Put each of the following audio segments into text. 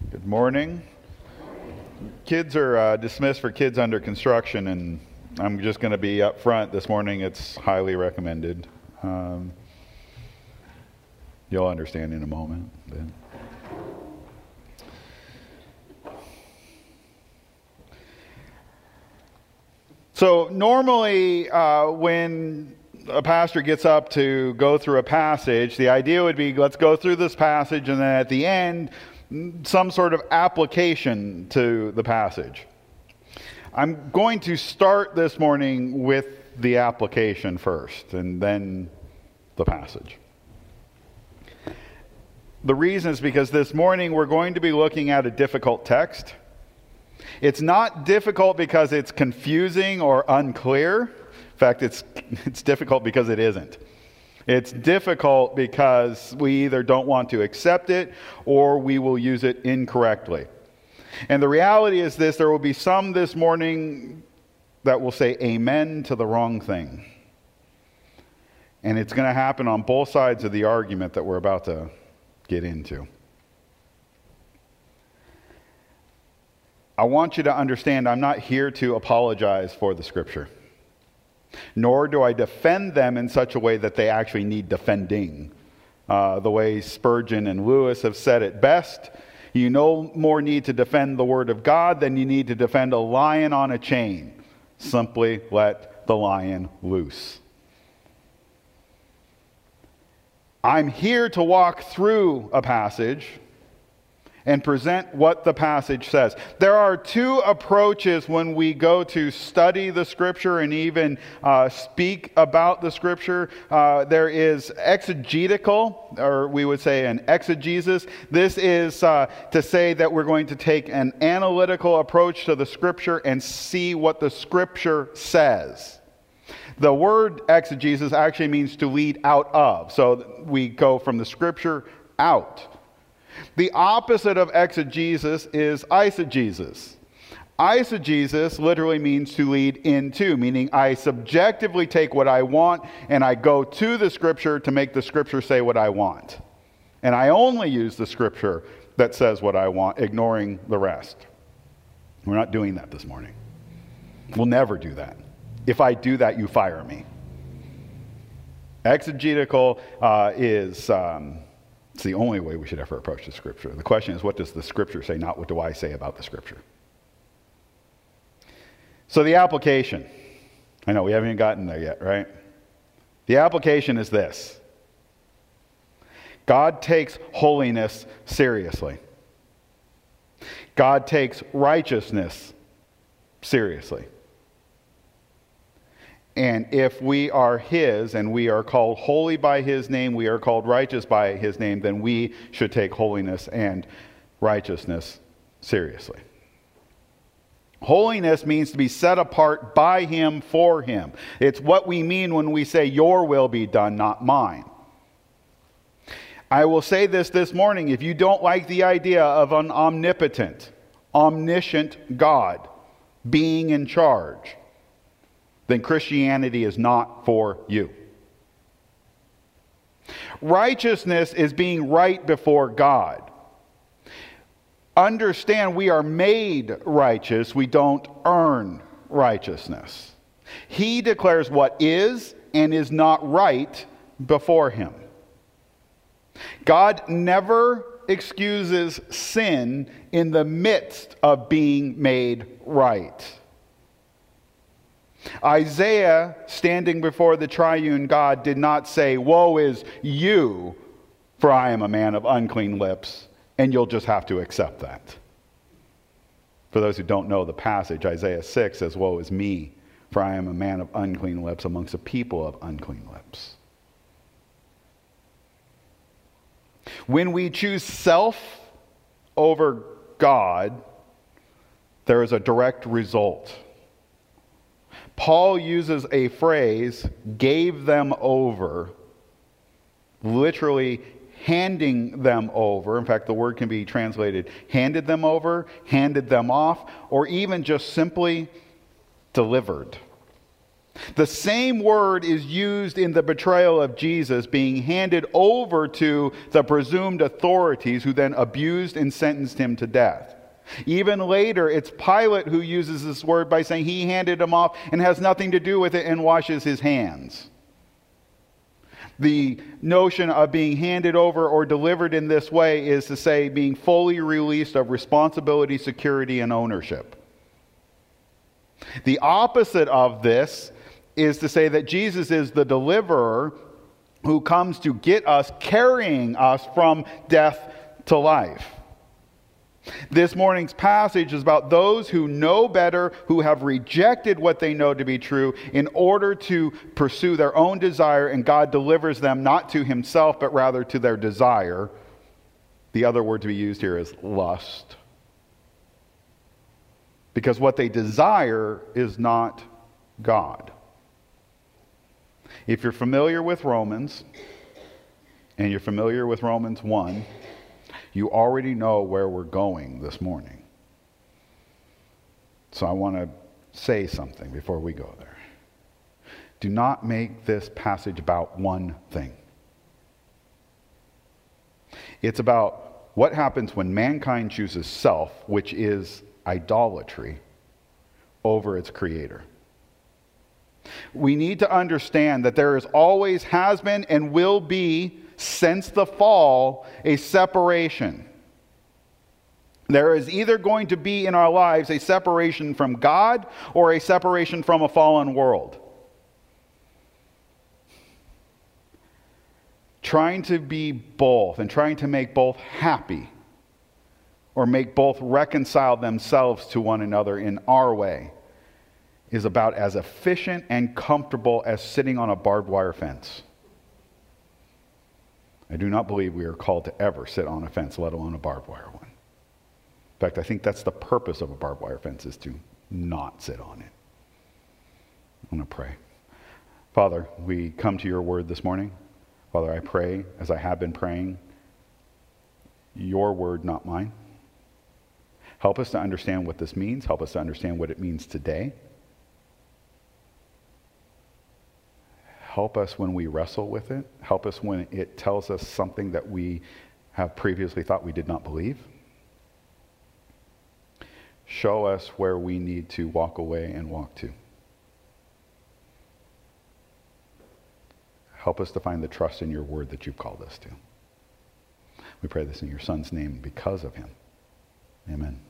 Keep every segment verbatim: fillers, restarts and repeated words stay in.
Good morning. Kids are uh, dismissed for kids under construction, and I'm just going to be up front this morning. It's highly recommended. Um, you'll understand in a moment. But. So normally uh, when a pastor gets up to go through a passage, the idea would be, let's go through this passage, and then at the end, some sort of application to the passage. I'm going to start this morning with the application first, and then the passage. The reason is because this morning we're going to be looking at a difficult text. It's not difficult because it's confusing or unclear. In fact, it's it's difficult because it isn't. It's difficult because we either don't want to accept it or we will use it incorrectly. And the reality is this: there will be some this morning that will say amen to the wrong thing. And it's going to happen on both sides of the argument that we're about to get into. I want you to understand, I'm not here to apologize for the Scripture. Nor do I defend them in such a way that they actually need defending. Uh, the way Spurgeon and Lewis have said it best, you no more need to defend the Word of God than you need to defend a lion on a chain. Simply let the lion loose. I'm here to walk through a passage and present what the passage says. There are two approaches when we go to study the Scripture and even uh, speak about the Scripture. Uh, there is exegetical, or we would say an exegesis. This is uh, to say that we're going to take an analytical approach to the Scripture and see what the Scripture says. The word exegesis actually means to lead out of. So we go from the Scripture out. The opposite of exegesis is eisegesis. Eisegesis literally means to lead into, meaning I subjectively take what I want and I go to the Scripture to make the Scripture say what I want. And I only use the Scripture that says what I want, ignoring the rest. We're not doing that this morning. We'll never do that. If I do that, you fire me. Exegetical uh, is... Um, It's the only way we should ever approach the Scripture. The question is, what does the Scripture say, not what do I say about the Scripture? So the application. I know we haven't even gotten there yet, right? The application is this. God takes holiness seriously. God takes righteousness seriously. And if we are His and we are called holy by His name, we are called righteous by His name, then we should take holiness and righteousness seriously. Holiness means to be set apart by Him for Him. It's what we mean when we say, your will be done, not mine. I will say this this morning: if you don't like the idea of an omnipotent, omniscient God being in charge, then Christianity is not for you. Righteousness is being right before God. Understand, we are made righteous. We don't earn righteousness. He declares what is and is not right before Him. God never excuses sin in the midst of being made right. Isaiah, standing before the triune God, did not say, woe is you, for I am a man of unclean lips, and you'll just have to accept that. For those who don't know the passage, Isaiah six says, woe is me, for I am a man of unclean lips amongst a people of unclean lips. When we choose self over God, there is a direct result. Paul uses a phrase, gave them over, literally handing them over. In fact, the word can be translated handed them over, handed them off, or even just simply delivered. The same word is used in the betrayal of Jesus, being handed over to the presumed authorities who then abused and sentenced him to death. Even later, it's Pilate who uses this word by saying he handed him off and has nothing to do with it and washes his hands. The notion of being handed over or delivered in this way is to say being fully released of responsibility, security, and ownership. The opposite of this is to say that Jesus is the deliverer who comes to get us, carrying us from death to life. This morning's passage is about those who know better, who have rejected what they know to be true in order to pursue their own desire, and God delivers them not to himself, but rather to their desire. The other word to be used here is lust. Because what they desire is not God. If you're familiar with Romans, and you're familiar with Romans one, you already know where we're going this morning. So I want to say something before we go there. Do not make this passage about one thing. It's about what happens when mankind chooses self, which is idolatry, over its creator. We need to understand that there is always, has been, and will be, since the fall, a separation. There is either going to be in our lives a separation from God or a separation from a fallen world. Trying to be both and trying to make both happy or make both reconcile themselves to one another in our way is about as efficient and comfortable as sitting on a barbed wire fence. I do not believe we are called to ever sit on a fence, let alone a barbed wire one. In fact, I think that's the purpose of a barbed wire fence, is to not sit on it. I'm going to pray. Father, we come to your word this morning. Father, I pray, as I have been praying, your word, not mine. Help us to understand what this means. Help us to understand what it means today. Help us when we wrestle with it. Help us when it tells us something that we have previously thought we did not believe. Show us where we need to walk away and walk to. Help us to find the trust in your word that you've called us to. We pray this in your Son's name because of him. Amen.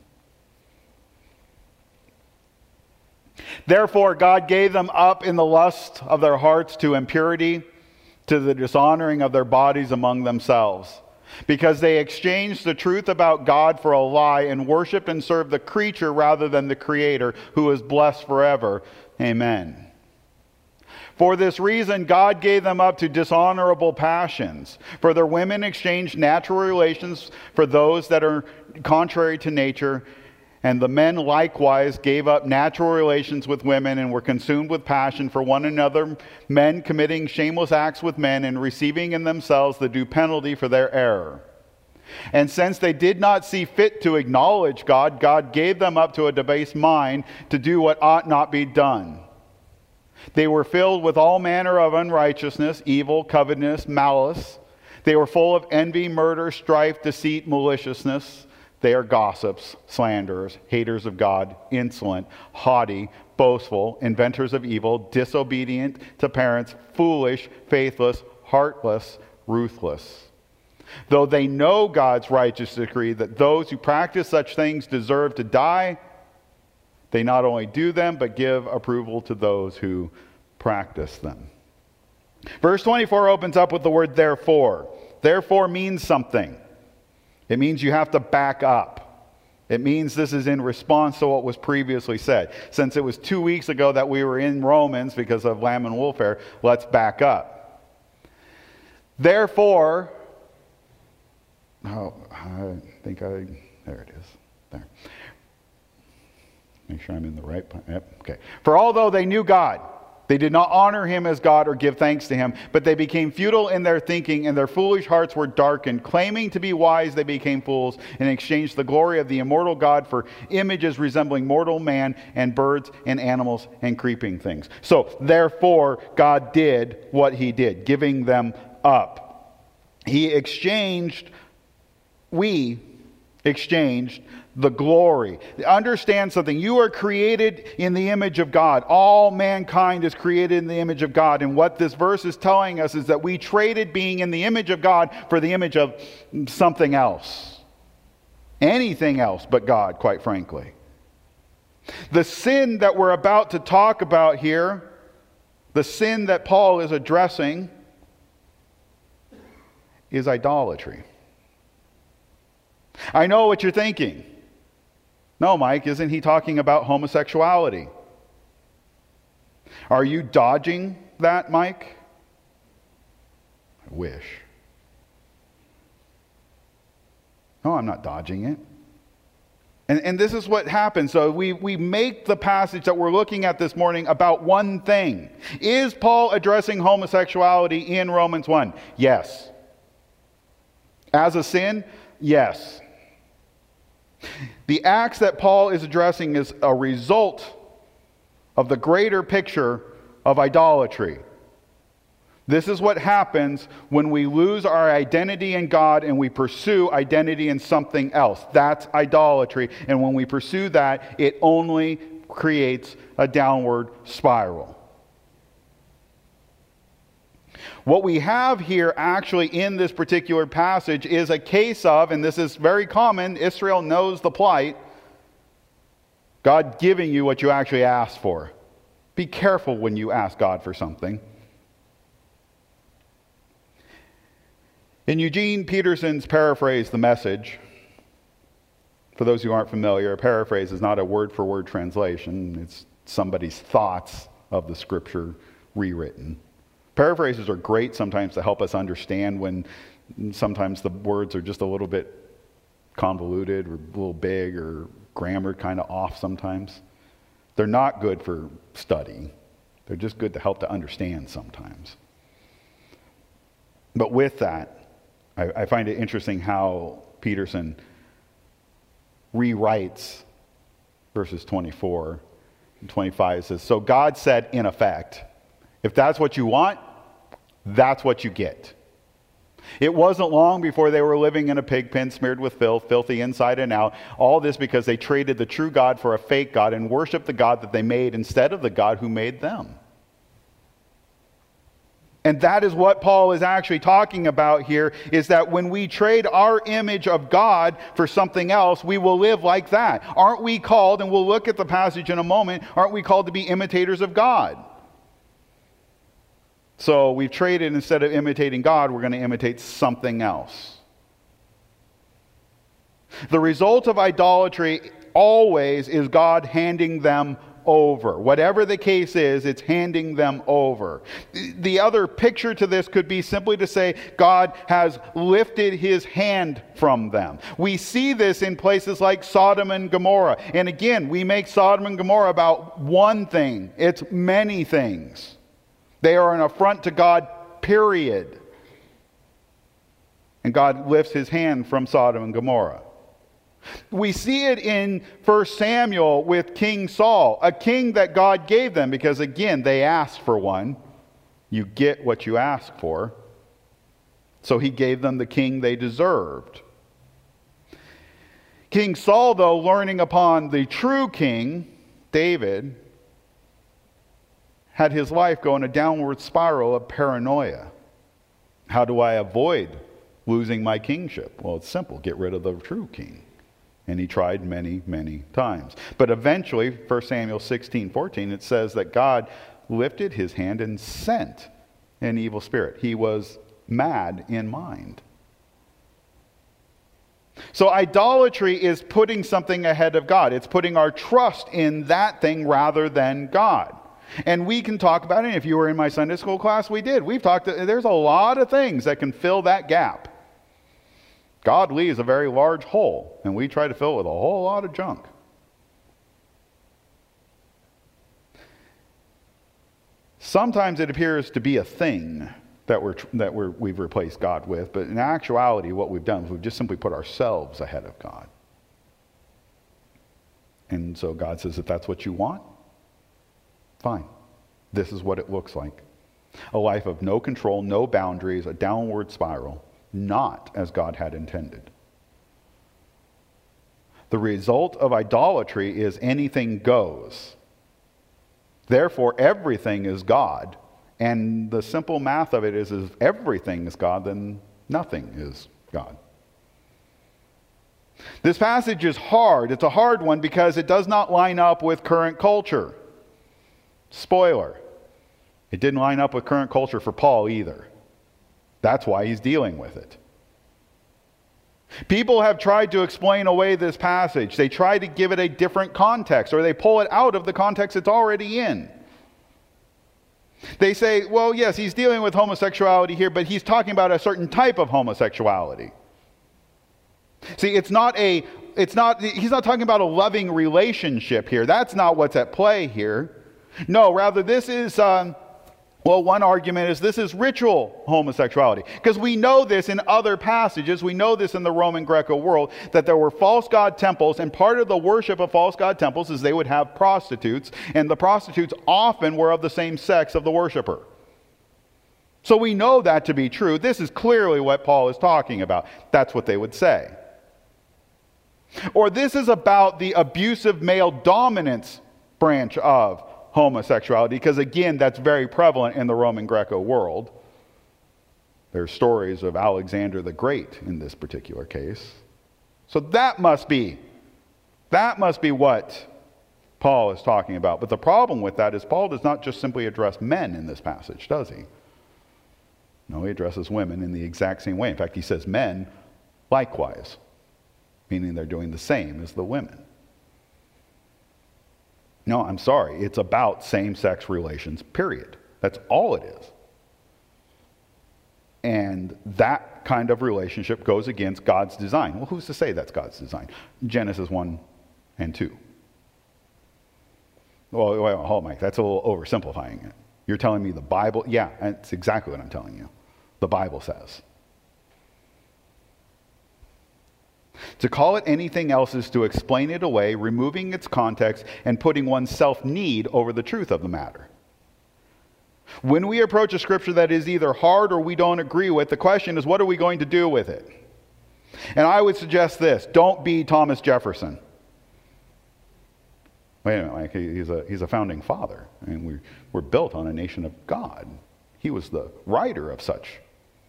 Therefore, God gave them up in the lust of their hearts to impurity, to the dishonoring of their bodies among themselves, because they exchanged the truth about God for a lie and worshiped and served the creature rather than the Creator, who is blessed forever. Amen. For this reason, God gave them up to dishonorable passions. For their women exchanged natural relations for those that are contrary to nature. And the men likewise gave up natural relations with women and were consumed with passion for one another, men committing shameless acts with men and receiving in themselves the due penalty for their error. And since they did not see fit to acknowledge God, God gave them up to a debased mind to do what ought not be done. They were filled with all manner of unrighteousness, evil, covetousness, malice. They were full of envy, murder, strife, deceit, maliciousness. They are gossips, slanderers, haters of God, insolent, haughty, boastful, inventors of evil, disobedient to parents, foolish, faithless, heartless, ruthless. Though they know God's righteous decree that those who practice such things deserve to die, they not only do them, but give approval to those who practice them. Verse twenty-four opens up with the word therefore. Therefore means something. It means you have to back up. It means this is in response to what was previously said. Since it was two weeks ago that we were in Romans because of Lamb and Wool Fair, let's back up. Therefore, oh, I think I, there it is. There. Make sure I'm in the right, yep, okay. For although they knew God, They did not honor him as God or give thanks to him, but they became futile in their thinking, and their foolish hearts were darkened. Claiming to be wise, they became fools, and exchanged the glory of the immortal God for images resembling mortal man and birds and animals and creeping things. So, therefore, God did what he did, giving them up. He exchanged, we exchanged the glory. Understand something. You are created in the image of God. All mankind is created in the image of God. And what this verse is telling us is that we traded being in the image of God for the image of something else. Anything else but God, quite frankly. The sin that we're about to talk about here, the sin that Paul is addressing, is idolatry. I know what you're thinking. No, Mike, isn't he talking about homosexuality? Are you dodging that, Mike? I wish. No, I'm not dodging it. And, and this is what happens. So we, we make the passage that we're looking at this morning about one thing. Is Paul addressing homosexuality in Romans one? Yes. As a sin? Yes. The acts that Paul is addressing is a result of the greater picture of idolatry. This is what happens when we lose our identity in God and we pursue identity in something else. That's idolatry. And when we pursue that, it only creates a downward spiral. What we have here actually in this particular passage is a case of, and this is very common, Israel knows the plight, God giving you what you actually asked for. Be careful when you ask God for something. In Eugene Peterson's paraphrase, The Message, for those who aren't familiar, a paraphrase is not a word-for-word translation. It's somebody's thoughts of the scripture rewritten. Paraphrases are great sometimes to help us understand when sometimes the words are just a little bit convoluted or a little big or grammar kind of off sometimes. They're not good for study. They're just good to help to understand sometimes. But with that, I, I find it interesting how Peterson rewrites verses twenty-four and twenty-five. It says, so God said in effect, if that's what you want, that's what you get. It wasn't long before they were living in a pig pen smeared with filth, filthy inside and out. All this because they traded the true God for a fake God and worshiped the God that they made instead of the God who made them. And that is what Paul is actually talking about here, is that when we trade our image of God for something else, we will live like that. Aren't we called, and we'll look at the passage in a moment, aren't we called to be imitators of God? So we've traded, instead of imitating God, we're going to imitate something else. The result of idolatry always is God handing them over. Whatever the case is, it's handing them over. The other picture to this could be simply to say God has lifted his hand from them. We see this in places like Sodom and Gomorrah. And again, we make Sodom and Gomorrah about one thing. It's many things. They are an affront to God, period. And God lifts his hand from Sodom and Gomorrah. We see it in First Samuel with King Saul, a king that God gave them, because again, they asked for one. You get what you ask for. So he gave them the king they deserved. King Saul, though, learning upon the true king, David, had his life go in a downward spiral of paranoia. How do I avoid losing my kingship? Well, it's simple. Get rid of the true king. And he tried many, many times. But eventually, First Samuel sixteen fourteen, it says that God lifted his hand and sent an evil spirit. He was mad in mind. So idolatry is putting something ahead of God. It's putting our trust in that thing rather than God. And we can talk about it. If you were in my Sunday school class, we did. We've talked, there's a lot of things that can fill that gap. God leaves a very large hole, and we try to fill it with a whole lot of junk. Sometimes it appears to be a thing that, we're, that we're, we've replaced God with, but in actuality, what we've done is we've just simply put ourselves ahead of God. And so God says, if that's what you want, fine. This is what it looks like. A life of no control, no boundaries, a downward spiral, not as God had intended. The result of idolatry is anything goes. Therefore, everything is God. And the simple math of it is, if everything is God, then nothing is God. This passage is hard. It's a hard one because it does not line up with current culture. Spoiler. It didn't line up with current culture for Paul either. That's why he's dealing with it. People have tried to explain away this passage. They try to give it a different context, or they pull it out of the context it's already in. They say, well, yes, he's dealing with homosexuality here, but he's talking about a certain type of homosexuality. See, it's not a, it's not, he's not talking about a loving relationship here. That's not what's at play here. No, rather this is, um, well, one argument is this is ritual homosexuality. Because we know this in other passages. We know this in the Roman Greco world, that there were false god temples, and part of the worship of false god temples is they would have prostitutes, and the prostitutes often were of the same sex of the worshiper. So we know that to be true. This is clearly what Paul is talking about. That's what they would say. Or this is about the abusive male dominance branch of homosexuality, because again, that's very prevalent in the Roman Greco world. There are stories of Alexander the Great in this particular case. So that must be, that must be what Paul is talking about. But the problem with that is Paul does not just simply address men in this passage, does he? No, he addresses women in the exact same way. In fact, he says men likewise, meaning they're doing the same as the women. No, I'm sorry. It's about same-sex relations, period. That's all it is. And that kind of relationship goes against God's design. Well, who's to say that's God's design? Genesis one and two. Well, well hold on, Mike. That's a little oversimplifying it. You're telling me the Bible? Yeah, that's exactly what I'm telling you. The Bible says. To call it anything else is to explain it away, removing its context, and putting one's self-need over the truth of the matter. When we approach a scripture that is either hard or we don't agree with, the question is, what are we going to do with it? And I would suggest this: don't be Thomas Jefferson. Wait a minute, like he's a, he's a founding father. I mean, we, we're built on a nation of God. He was the writer of such.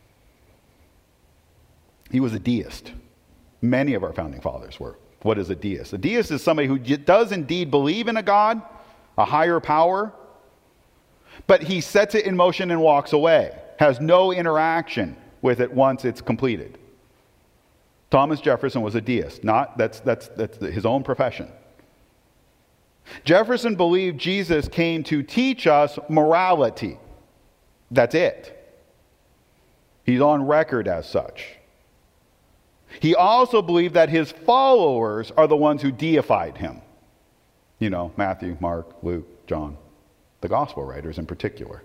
He was a deist. Many of our founding fathers were. What is a deist? A deist is somebody who does indeed believe in a God, a higher power, but he sets it in motion and walks away, has no interaction with it once it's completed. Thomas Jefferson was a deist. Not, that's, that's, that's his own profession. Jefferson believed Jesus came to teach us morality. That's it. He's on record as such. He also believed that his followers are the ones who deified him. You know, Matthew, Mark, Luke, John, the gospel writers in particular.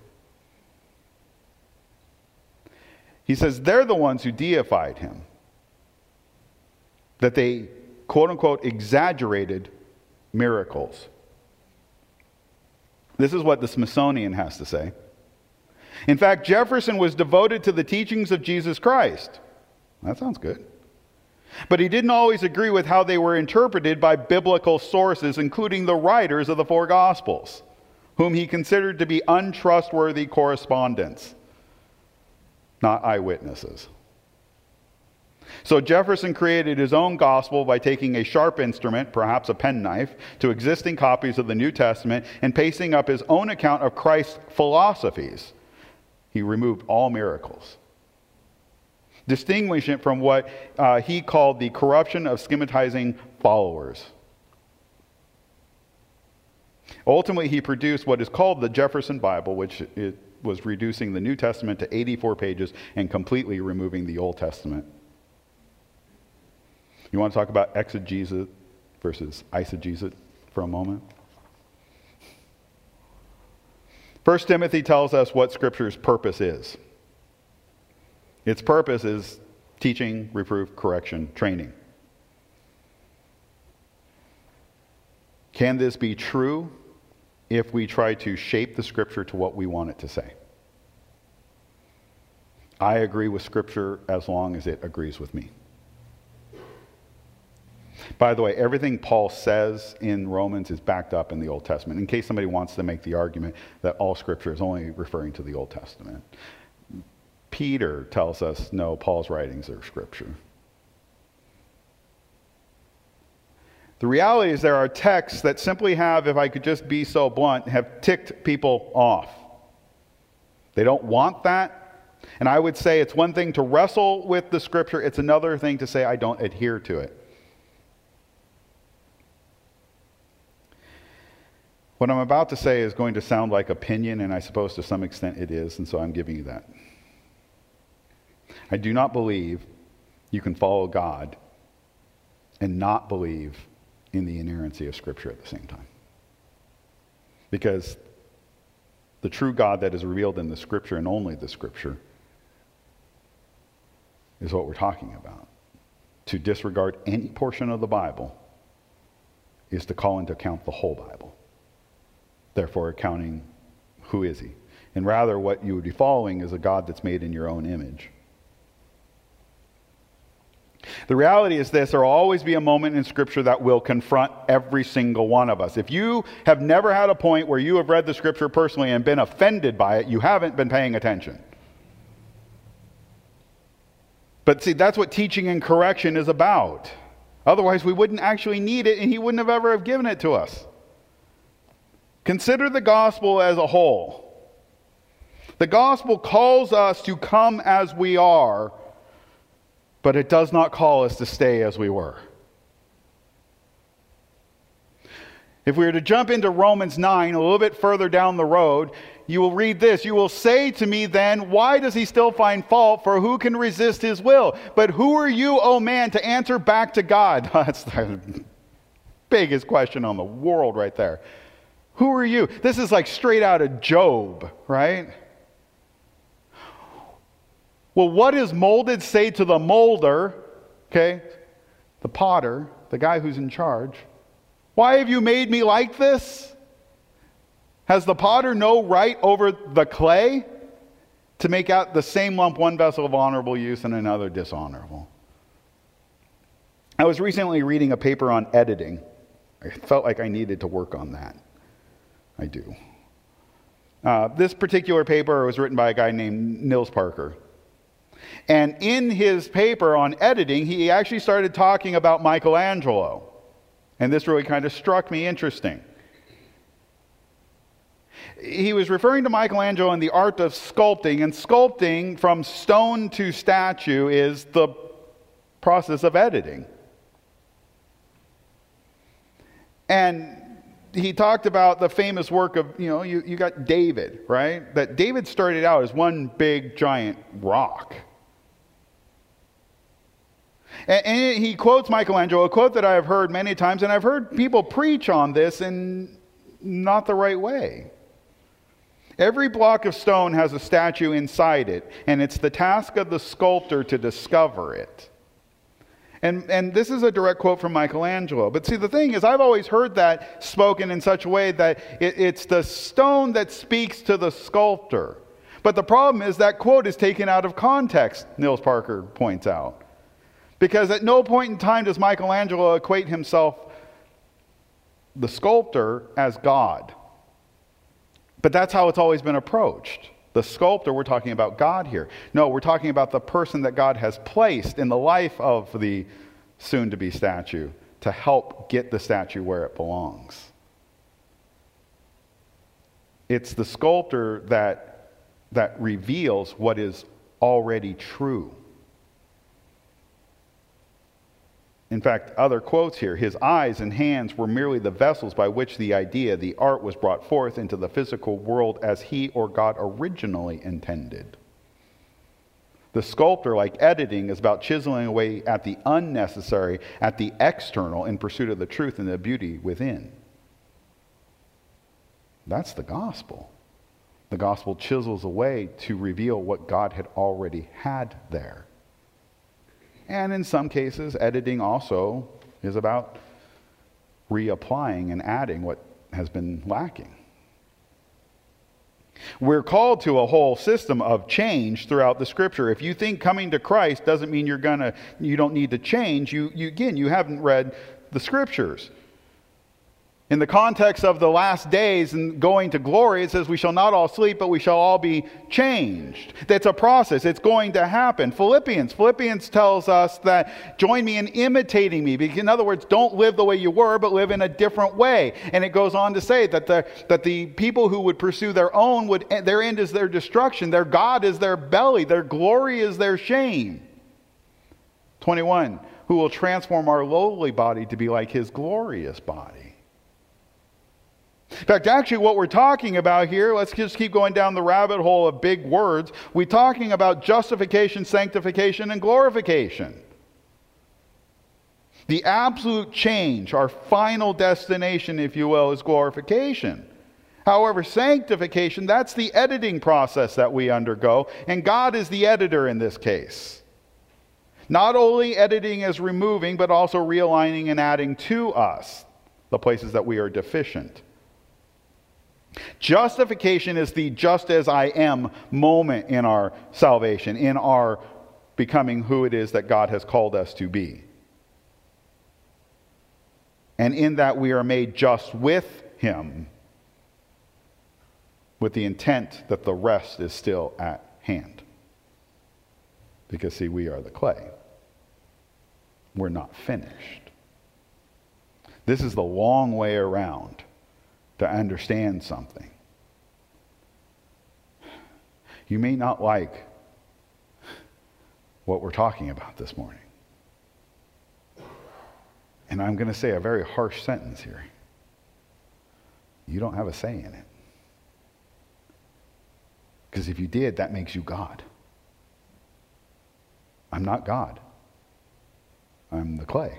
He says they're the ones who deified him. That they, quote unquote, exaggerated miracles. This is what the Smithsonian has to say. In fact, Jefferson was devoted to the teachings of Jesus Christ. That sounds good. But he didn't always agree with how they were interpreted by biblical sources, including the writers of the four Gospels, whom he considered to be untrustworthy correspondents, not eyewitnesses. So Jefferson created his own gospel by taking a sharp instrument, perhaps a penknife, to existing copies of the New Testament and pasting up his own account of Christ's philosophies. He removed all miracles, distinguishing it from what uh, he called the corruption of schematizing followers. Ultimately, he produced what is called the Jefferson Bible, which it was reducing the New Testament to eighty-four pages and completely removing the Old Testament. You want to talk about exegesis versus eisegesis for a moment? First Timothy tells us what Scripture's purpose is. Its purpose is teaching, reproof, correction, training. Can this be true if we try to shape the Scripture to what we want it to say? I agree with Scripture as long as it agrees with me. By the way, everything Paul says in Romans is backed up in the Old Testament, in case somebody wants to make the argument that all Scripture is only referring to the Old Testament. Peter tells us, no, Paul's writings are Scripture. The reality is there are texts that simply have, if I could just be so blunt, have ticked people off. They don't want that. And I would say it's one thing to wrestle with the Scripture. It's another thing to say I don't adhere to it. What I'm about to say is going to sound like opinion, and I suppose to some extent it is, and so I'm giving you that. I do not believe you can follow God and not believe in the inerrancy of Scripture at the same time. Because the true God that is revealed in the Scripture, and only the Scripture, is what we're talking about. To disregard any portion of the Bible is to call into account the whole Bible. Therefore, accounting who is he? And rather, what you would be following is a God that's made in your own image. The reality is this: there will always be a moment in Scripture that will confront every single one of us. If you have never had a point where you have read the Scripture personally and been offended by it, you haven't been paying attention. But see, that's what teaching and correction is about. Otherwise, we wouldn't actually need it, and he wouldn't have ever have given it to us. Consider the gospel as a whole. The gospel calls us to come as we are, but it does not call us to stay as we were. If we were to jump into Romans nine, a little bit further down the road, you will read this. You will say to me then, why does he still find fault? For who can resist his will? But who are you, O man, to answer back to God? That's the biggest question on the world right there. Who are you? This is like straight out of Job, right? Well, what does molded say to the molder, okay, the potter, the guy who's in charge? Why have you made me like this? Has the potter no right over the clay to make out the same lump one vessel of honorable use and another dishonorable? I was recently reading a paper on editing. I felt like I needed to work on that. I do. Uh, this particular paper was written by a guy named Niels Parker. And in his paper on editing, he actually started talking about Michelangelo. And this really kind of struck me interesting. He was referring to Michelangelo and the art of sculpting. And sculpting from stone to statue is the process of editing. And he talked about the famous work of, you know, you, you got David, right? That David started out as one big giant rock. And, and he quotes Michelangelo, a quote that I have heard many times, and I've heard people preach on this in not the right way. Every block of stone has a statue inside it, and it's the task of the sculptor to discover it. And, and this is a direct quote from Michelangelo. But see, the thing is, I've always heard that spoken in such a way that it, it's the stone that speaks to the sculptor. But the problem is that quote is taken out of context, Niels Parker points out. Because at no point in time does Michelangelo equate himself, the sculptor, as God. But that's how it's always been approached. The sculptor, we're talking about God here. No, we're talking about the person that God has placed in the life of the soon-to-be statue to help get the statue where it belongs. It's the sculptor that, that reveals what is already true. In fact, other quotes here, his eyes and hands were merely the vessels by which the idea, the art, was brought forth into the physical world as he or God originally intended. The sculptor, like editing, is about chiseling away at the unnecessary, at the external, in pursuit of the truth and the beauty within. That's the gospel. The gospel chisels away to reveal what God had already had there. And in some cases, editing also is about reapplying and adding what has been lacking. We're called to a whole system of change throughout the Scripture. If you think coming to Christ doesn't mean you're gonna, you don't need to change, you, you again, you haven't read the Scriptures. In the context of the last days and going to glory, it says we shall not all sleep, but we shall all be changed. That's a process. It's going to happen. Philippians. Philippians tells us that join me in imitating me. In other words, don't live the way you were, but live in a different way. And it goes on to say that the, that the people who would pursue their own, would their end is their destruction. Their God is their belly. Their glory is their shame. twenty-one. Who will transform our lowly body to be like his glorious body. In fact, actually what we're talking about here, let's just keep going down the rabbit hole of big words. We're talking about justification, sanctification, and glorification. The absolute change, our final destination, if you will, is glorification. However, sanctification, that's the editing process that we undergo, and God is the editor in this case. Not only editing as removing, but also realigning and adding to us the places that we are deficient. Justification is the just as I am moment in our salvation, in our becoming who it is that God has called us to be. And in that we are made just with him, with the intent that the rest is still at hand. Because see, we are the clay. We're not finished. This is the long way around to understand something. You may not like what we're talking about this morning. And I'm going to say a very harsh sentence here. You don't have a say in it. Because if you did, that makes you God. I'm not God. I'm the clay.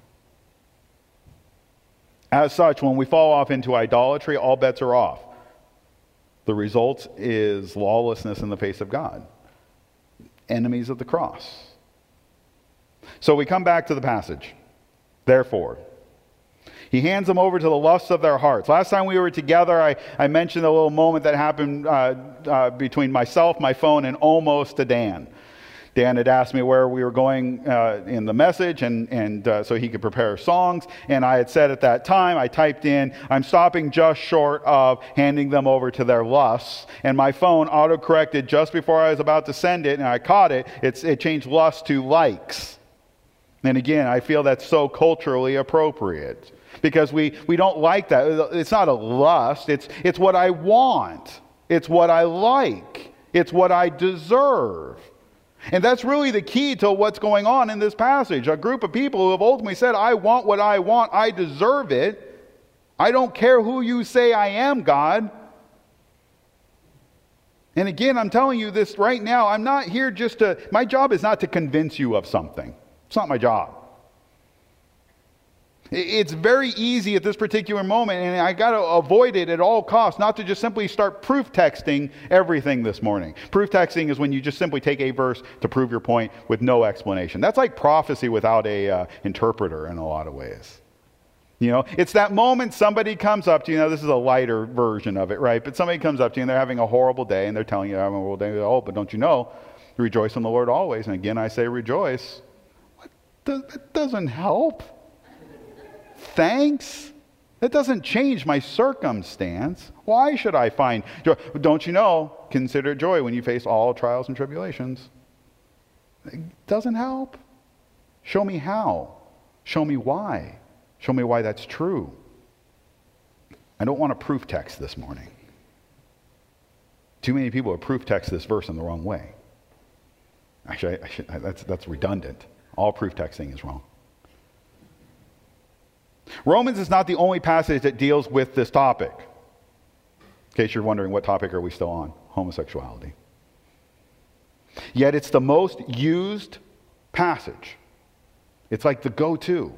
As such, when we fall off into idolatry, all bets are off. The result is lawlessness in the face of God. Enemies of the cross. So we come back to the passage. Therefore, he hands them over to the lusts of their hearts. Last time we were together, I, I mentioned a little moment that happened uh, uh, between myself, my phone, and almost to Dan. Dan had asked me where we were going uh, in the message, and, and uh, so he could prepare songs. And I had said at that time, I typed in, I'm stopping just short of handing them over to their lusts. And my phone auto-corrected just before I was about to send it, and I caught it. It's, it changed lust to likes. And again, I feel that's so culturally appropriate. Because we, we don't like that. It's not a lust. It's, it's what I want. It's what I like. It's what I deserve. And that's really the key to what's going on in this passage. A group of people who have ultimately said, I want what I want, I deserve it. I don't care who you say I am, God. And again, I'm telling you this right now, I'm not here just to, my job is not to convince you of something. It's not my job. It's very easy at this particular moment, and I got to avoid it at all costs, not to just simply start proof texting everything this morning. Proof texting is when you just simply take a verse to prove your point with no explanation. That's like prophecy without a uh, interpreter in a lot of ways. You know, it's that moment somebody comes up to you. Now, this is a lighter version of it, right? But somebody comes up to you and they're having a horrible day, and they're telling you, I'm having a horrible day. Oh, but don't you know, rejoice in the Lord always. And again, I say rejoice. What? That doesn't help. Thanks? That doesn't change my circumstance. Why should I find joy? Don't you know, consider it joy when you face all trials and tribulations. It doesn't help. Show me how. Show me why. Show me why that's true. I don't want a proof text this morning. Too many people have proof text this verse in the wrong way. Actually, I should, I, that's, that's redundant. All proof texting is wrong. Romans is not the only passage that deals with this topic. In case you're wondering, what topic are we still on? Homosexuality. Yet it's the most used passage. It's like the go-to.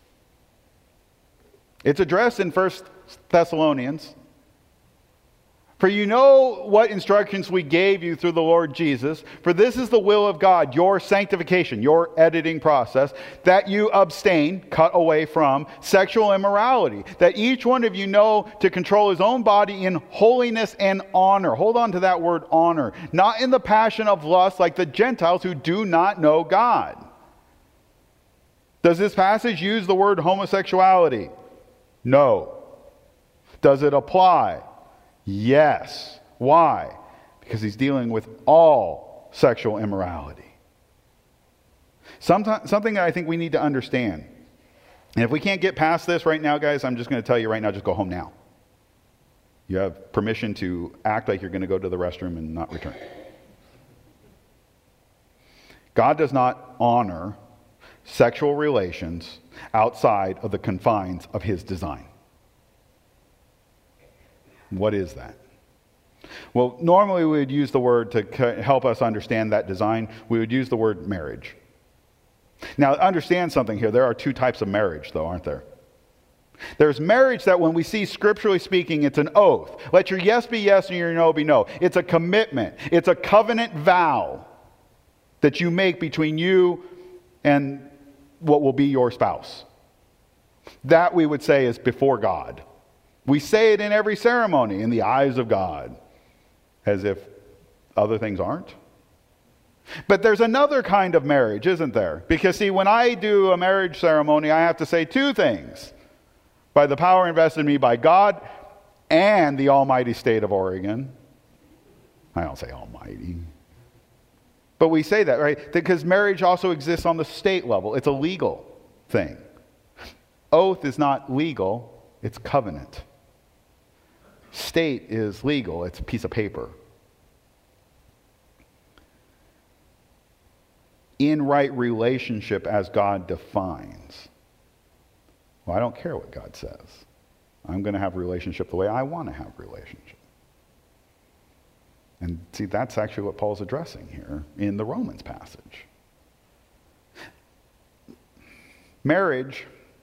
It's addressed in First Thessalonians. For you know what instructions we gave you through the Lord Jesus. For this is the will of God, your sanctification, your editing process, that you abstain, cut away from, sexual immorality, that each one of you know to control his own body in holiness and honor. Hold on to that word honor. Not in the passion of lust like the Gentiles who do not know God. Does this passage use the word homosexuality? No. Does it apply? Yes. Why? Because he's dealing with all sexual immorality. Sometimes, something that I think we need to understand. And if we can't get past this right now, guys, I'm just going to tell you right now, just go home now. You have permission to act like you're going to go to the restroom and not return. God does not honor sexual relations outside of the confines of his design. What is that? Well, normally we would use the word to help us understand that design. We would use the word marriage. Now, understand something here. There are two types of marriage, though, aren't there? There's marriage that when we see scripturally speaking, it's an oath. Let your yes be yes and your no be no. It's a commitment. It's a covenant vow that you make between you and what will be your spouse. That we would say is before God. We say it in every ceremony, in the eyes of God, as if other things aren't. But there's another kind of marriage, isn't there? Because see, when I do a marriage ceremony, I have to say two things. By the power invested in me by God and the almighty state of Oregon. I don't say almighty. But we say that, right? Because marriage also exists on the state level. It's a legal thing. Oath is not legal, it's covenant. State is legal, it's a piece of paper. In right relationship as God defines. Well, I don't care what God says. I'm going to have a relationship the way I want to have a relationship. And see, that's actually what Paul's addressing here in the Romans passage. Marriage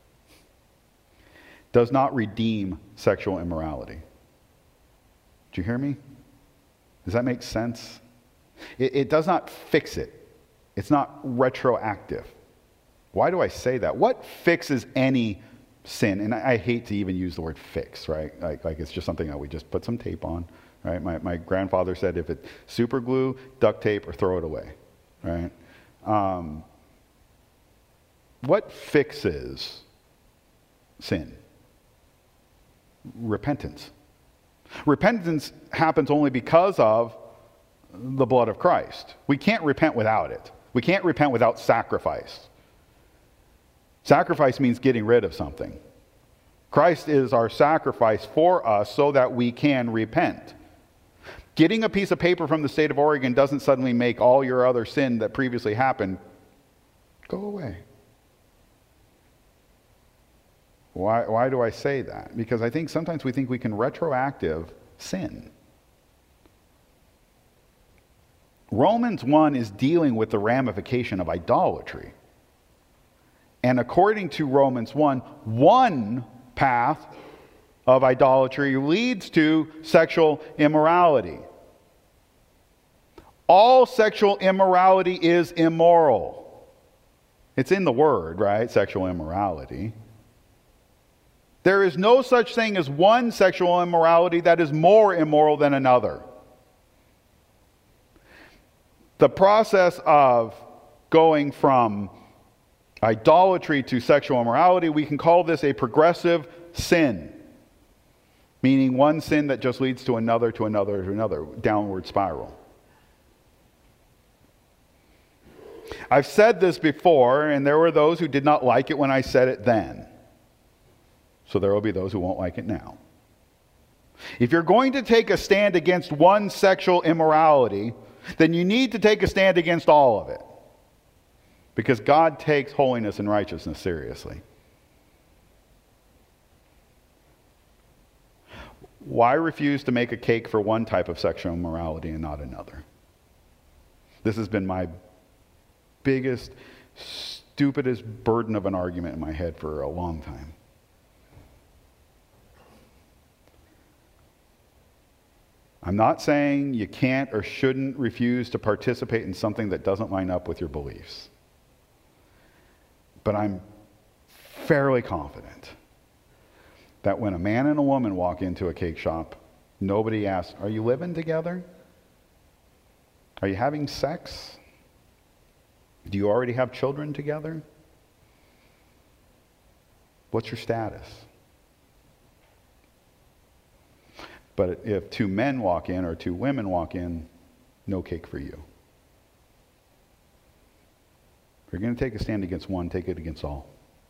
does not redeem sexual immorality. Do you hear me? Does that make sense? It, it does not fix it. It's not retroactive. Why do I say that? What fixes any sin? And I, I hate to even use the word fix, right? Like, like it's just something that we just put some tape on, right? My, my grandfather said if it's super glue, duct tape, or throw it away, right? Um, what fixes sin? Repentance. Repentance happens only because of the blood of Christ. We can't repent without it. We can't repent without sacrifice. Sacrifice means getting rid of something. Christ is our sacrifice for us so that we can repent. Getting a piece of paper from the state of Oregon doesn't suddenly make all your other sin that previously happened go away. Why, why do I say that? Because I think sometimes we think we can retroactive sin. Romans one is dealing with the ramification of idolatry. And according to Romans one, one path of idolatry leads to sexual immorality. All sexual immorality is immoral. It's in the word, right? Sexual immorality. There is no such thing as one sexual immorality that is more immoral than another. The process of going from idolatry to sexual immorality, we can call this a progressive sin. Meaning one sin that just leads to another, to another, to another, downward spiral. I've said this before, and there were those who did not like it when I said it then. So there will be those who won't like it now. If you're going to take a stand against one sexual immorality, then you need to take a stand against all of it. Because God takes holiness and righteousness seriously. Why refuse to make a cake for one type of sexual immorality and not another? This has been my biggest, stupidest burden of an argument in my head for a long time. I'm not saying you can't or shouldn't refuse to participate in something that doesn't line up with your beliefs. But I'm fairly confident that when a man and a woman walk into a cake shop, nobody asks, are you living together? Are you having sex? Do you already have children together? What's your status? But if two men walk in or two women walk in, no cake for you. If you're going to take a stand against one, take it against all.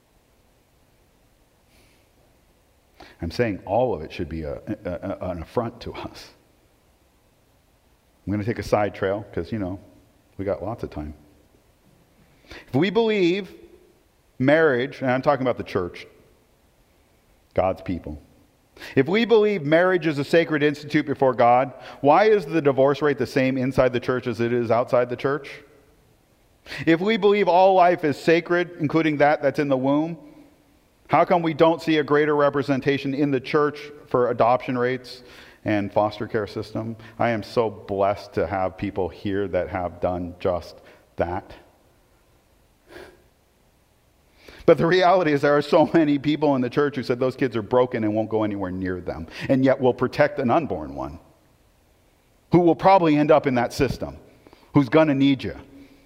I'm saying all of it should be a, a, a, an affront to us. I'm going to take a side trail because, you know, we got lots of time. If we believe marriage, and I'm talking about the church, God's people. If we believe marriage is a sacred institute before God, why is the divorce rate the same inside the church as it is outside the church? If we believe all life is sacred, including that that's in the womb, how come we don't see a greater representation in the church for adoption rates and foster care system? I am so blessed to have people here that have done just that. But the reality is there are so many people in the church who said those kids are broken and won't go anywhere near them, and yet will protect an unborn one who will probably end up in that system, who's going to need you.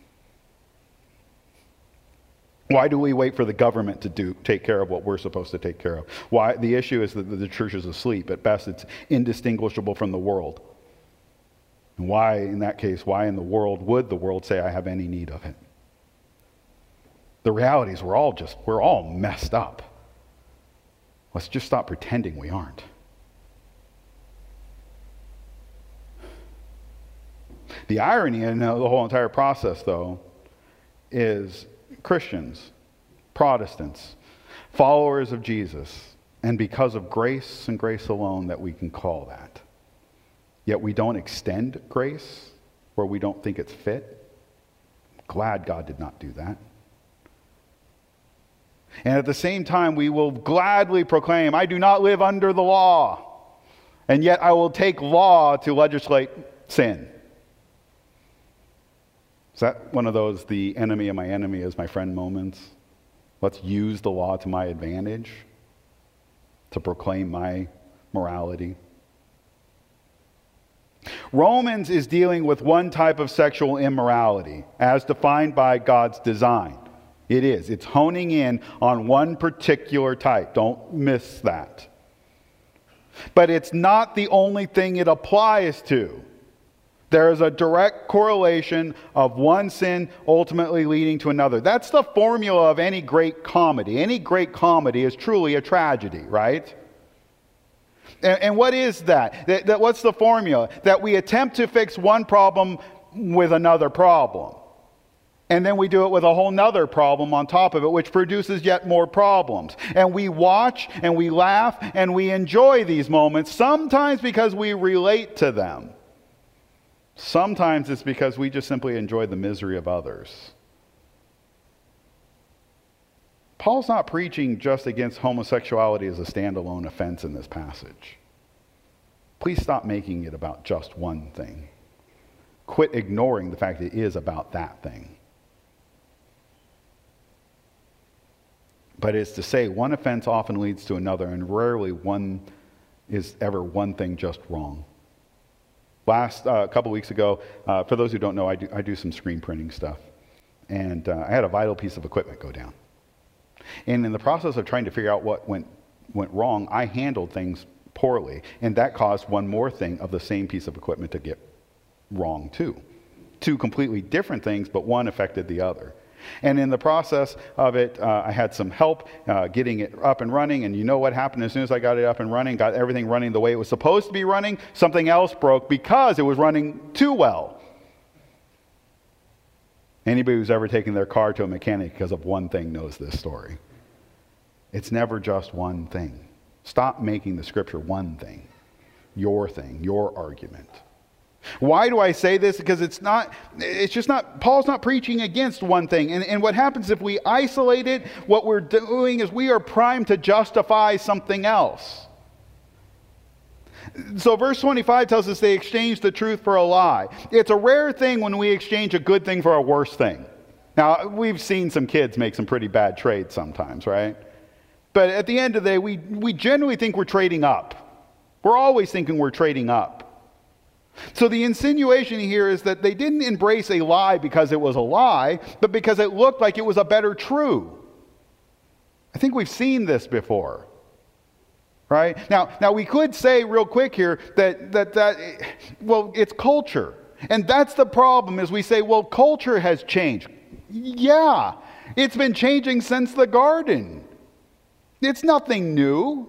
Why do we wait for the government to do take care of what we're supposed to take care of? Why? The issue is that the church is asleep. At best, it's indistinguishable from the world. And why, in that case, why in the world would the world say, I have any need of it? The reality is we're all just, we're all messed up. Let's just stop pretending we aren't. The irony in the whole entire process, though, is Christians, Protestants, followers of Jesus, and because of grace and grace alone that we can call that. Yet we don't extend grace where we don't think it's fit. Glad God did not do that. And at the same time, we will gladly proclaim, I do not live under the law, and yet I will take law to legislate sin. Is that one of those, the enemy of my enemy is my friend moments? Let's use the law to my advantage to proclaim my morality. Romans is dealing with one type of sexual immorality as defined by God's design. It is. It's honing in on one particular type. Don't miss that. But it's not the only thing it applies to. There is a direct correlation of one sin ultimately leading to another. That's the formula of any great comedy. Any great comedy is truly a tragedy, right? And, and what is that? that? That what's the formula? That we attempt to fix one problem with another problem. And then we do it with a whole nother problem on top of it, which produces yet more problems. And we watch and we laugh and we enjoy these moments, sometimes because we relate to them. Sometimes it's because we just simply enjoy the misery of others. Paul's not preaching just against homosexuality as a standalone offense in this passage. Please stop making it about just one thing. Quit ignoring the fact it is about that thing. But it's to say one offense often leads to another, and rarely one is ever one thing just wrong. Last uh, couple weeks ago, uh, for those who don't know, I do, I do some screen printing stuff. And uh, I had a vital piece of equipment go down. And in the process of trying to figure out what went, went wrong, I handled things poorly. And that caused one more thing of the same piece of equipment to get wrong too. Two completely different things, but one affected the other. And in the process of it, uh, I had some help uh, getting it up and running. And you know what happened as soon as I got it up and running, got everything running the way it was supposed to be running, something else broke because it was running too well. Anybody who's ever taken their car to a mechanic because of one thing knows this story. It's never just one thing. Stop making the scripture one thing, your thing, your argument. Why do I say this? Because it's not, it's just not, Paul's not preaching against one thing. And, and what happens if we isolate it, what we're doing is we are primed to justify something else. So verse twenty-five tells us they exchanged the truth for a lie. It's a rare thing when we exchange a good thing for a worse thing. Now, we've seen some kids make some pretty bad trades sometimes, right? But at the end of the day, we, we generally think we're trading up. We're always thinking we're trading up. So the insinuation here is that they didn't embrace a lie because it was a lie, but because it looked like it was a better true. I think we've seen this before. Right? Now, now we could say real quick here that, that, that, well, it's culture. And that's the problem is we say, well, culture has changed. Yeah, it's been changing since the garden. It's nothing new.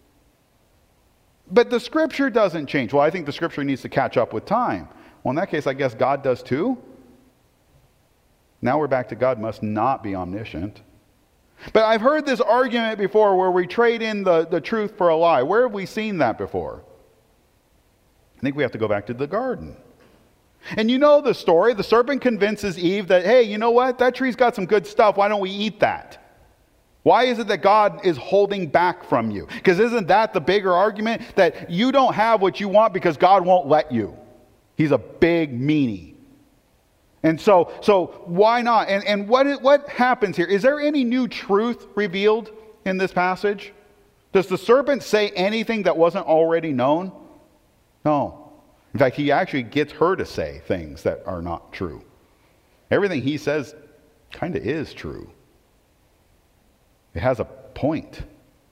But the scripture doesn't change. Well, I think the scripture needs to catch up with time. Well, in that case, I guess God does too. Now we're back to God must not be omniscient. But I've heard this argument before where we trade in the, the truth for a lie. Where have we seen that before? I think we have to go back to the garden. And you know the story. The serpent convinces Eve that, hey, you know what? That tree's got some good stuff. Why don't we eat that? Why is it that God is holding back from you? Because isn't that the bigger argument? That you don't have what you want because God won't let you. He's a big meanie. And so, so why not? And, and what, what happens here? Is there any new truth revealed in this passage? Does the serpent say anything that wasn't already known? No. In fact, he actually gets her to say things that are not true. Everything he says kind of is true. It has a point.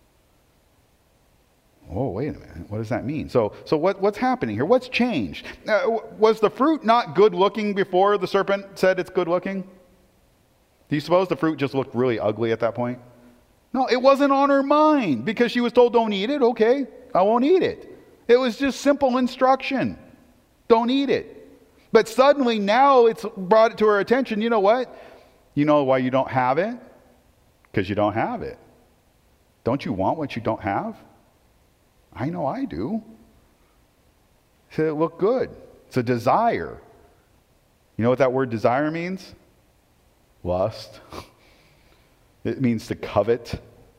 Oh, wait a minute. What does that mean? So, so what, what's happening here? What's changed? Uh, was the fruit not good looking before the serpent said it's good looking? Do you suppose the fruit just looked really ugly at that point? No, it wasn't on her mind because she was told, don't eat it. Okay, I won't eat it. It was just simple instruction. Don't eat it. But suddenly now it's brought it to her attention. You know what? You know why you don't have it? Because you don't have it. Don't you want what you don't have? I know I do. So it looked good. It's a desire. You know what that word desire means? Lust. It means to covet.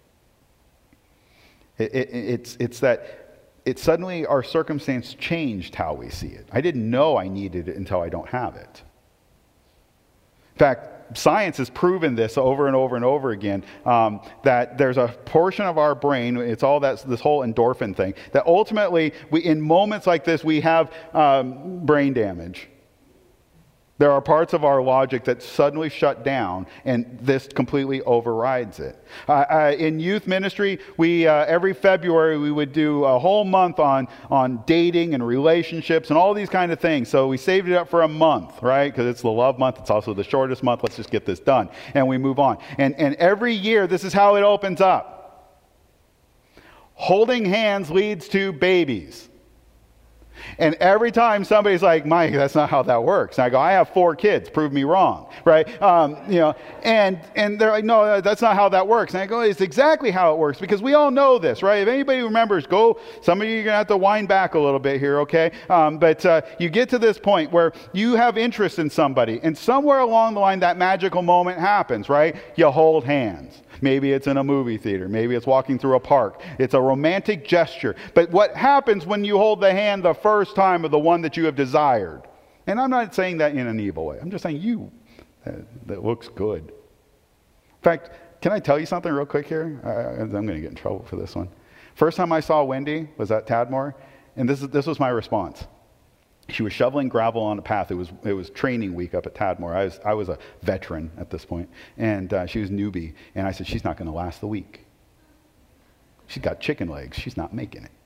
It, it, it's, it's that it suddenly our circumstance changed how we see it. I didn't know I needed it until I don't have it. In fact, science has proven this over and over and over again, um, that there's a portion of our brain, it's all that, this whole endorphin thing, that ultimately, we, in moments like this, we have um, brain damage. There are parts of our logic that suddenly shut down, and this completely overrides it. Uh, uh, in youth ministry, we uh, every February we would do a whole month on, on dating and relationships and all these kind of things. So we saved it up for a month, right? Because it's the love month. It's also the shortest month. Let's just get this done. And we move on. And, and every year, this is how it opens up. Holding hands leads to babies. And every time somebody's like, Mike, that's not how that works. And I go, I have four kids. Prove me wrong, right? Um, you know, and and they're like, no, that's not how that works. And I go, it's exactly how it works because we all know this, right? If anybody remembers, go. Some of you are gonna have to wind back a little bit here, okay? Um, but uh, you get to this point where you have interest in somebody, and somewhere along the line, that magical moment happens, right? You hold hands. Maybe it's in a movie theater. Maybe it's walking through a park. It's a romantic gesture. But what happens when you hold the hand the first time of the one that you have desired? And I'm not saying that in an evil way. I'm just saying you, uh, that looks good. In fact, can I tell you something real quick here? I, I'm going to get in trouble for this one. First time I saw Wendy was at Tadmor, and this is this was my response. She was shoveling gravel on a path. It was it was training week up at Tadmor. I was I was a veteran at this point, and uh, she was newbie. And I said, she's not going to last the week. She's got chicken legs. She's not making it.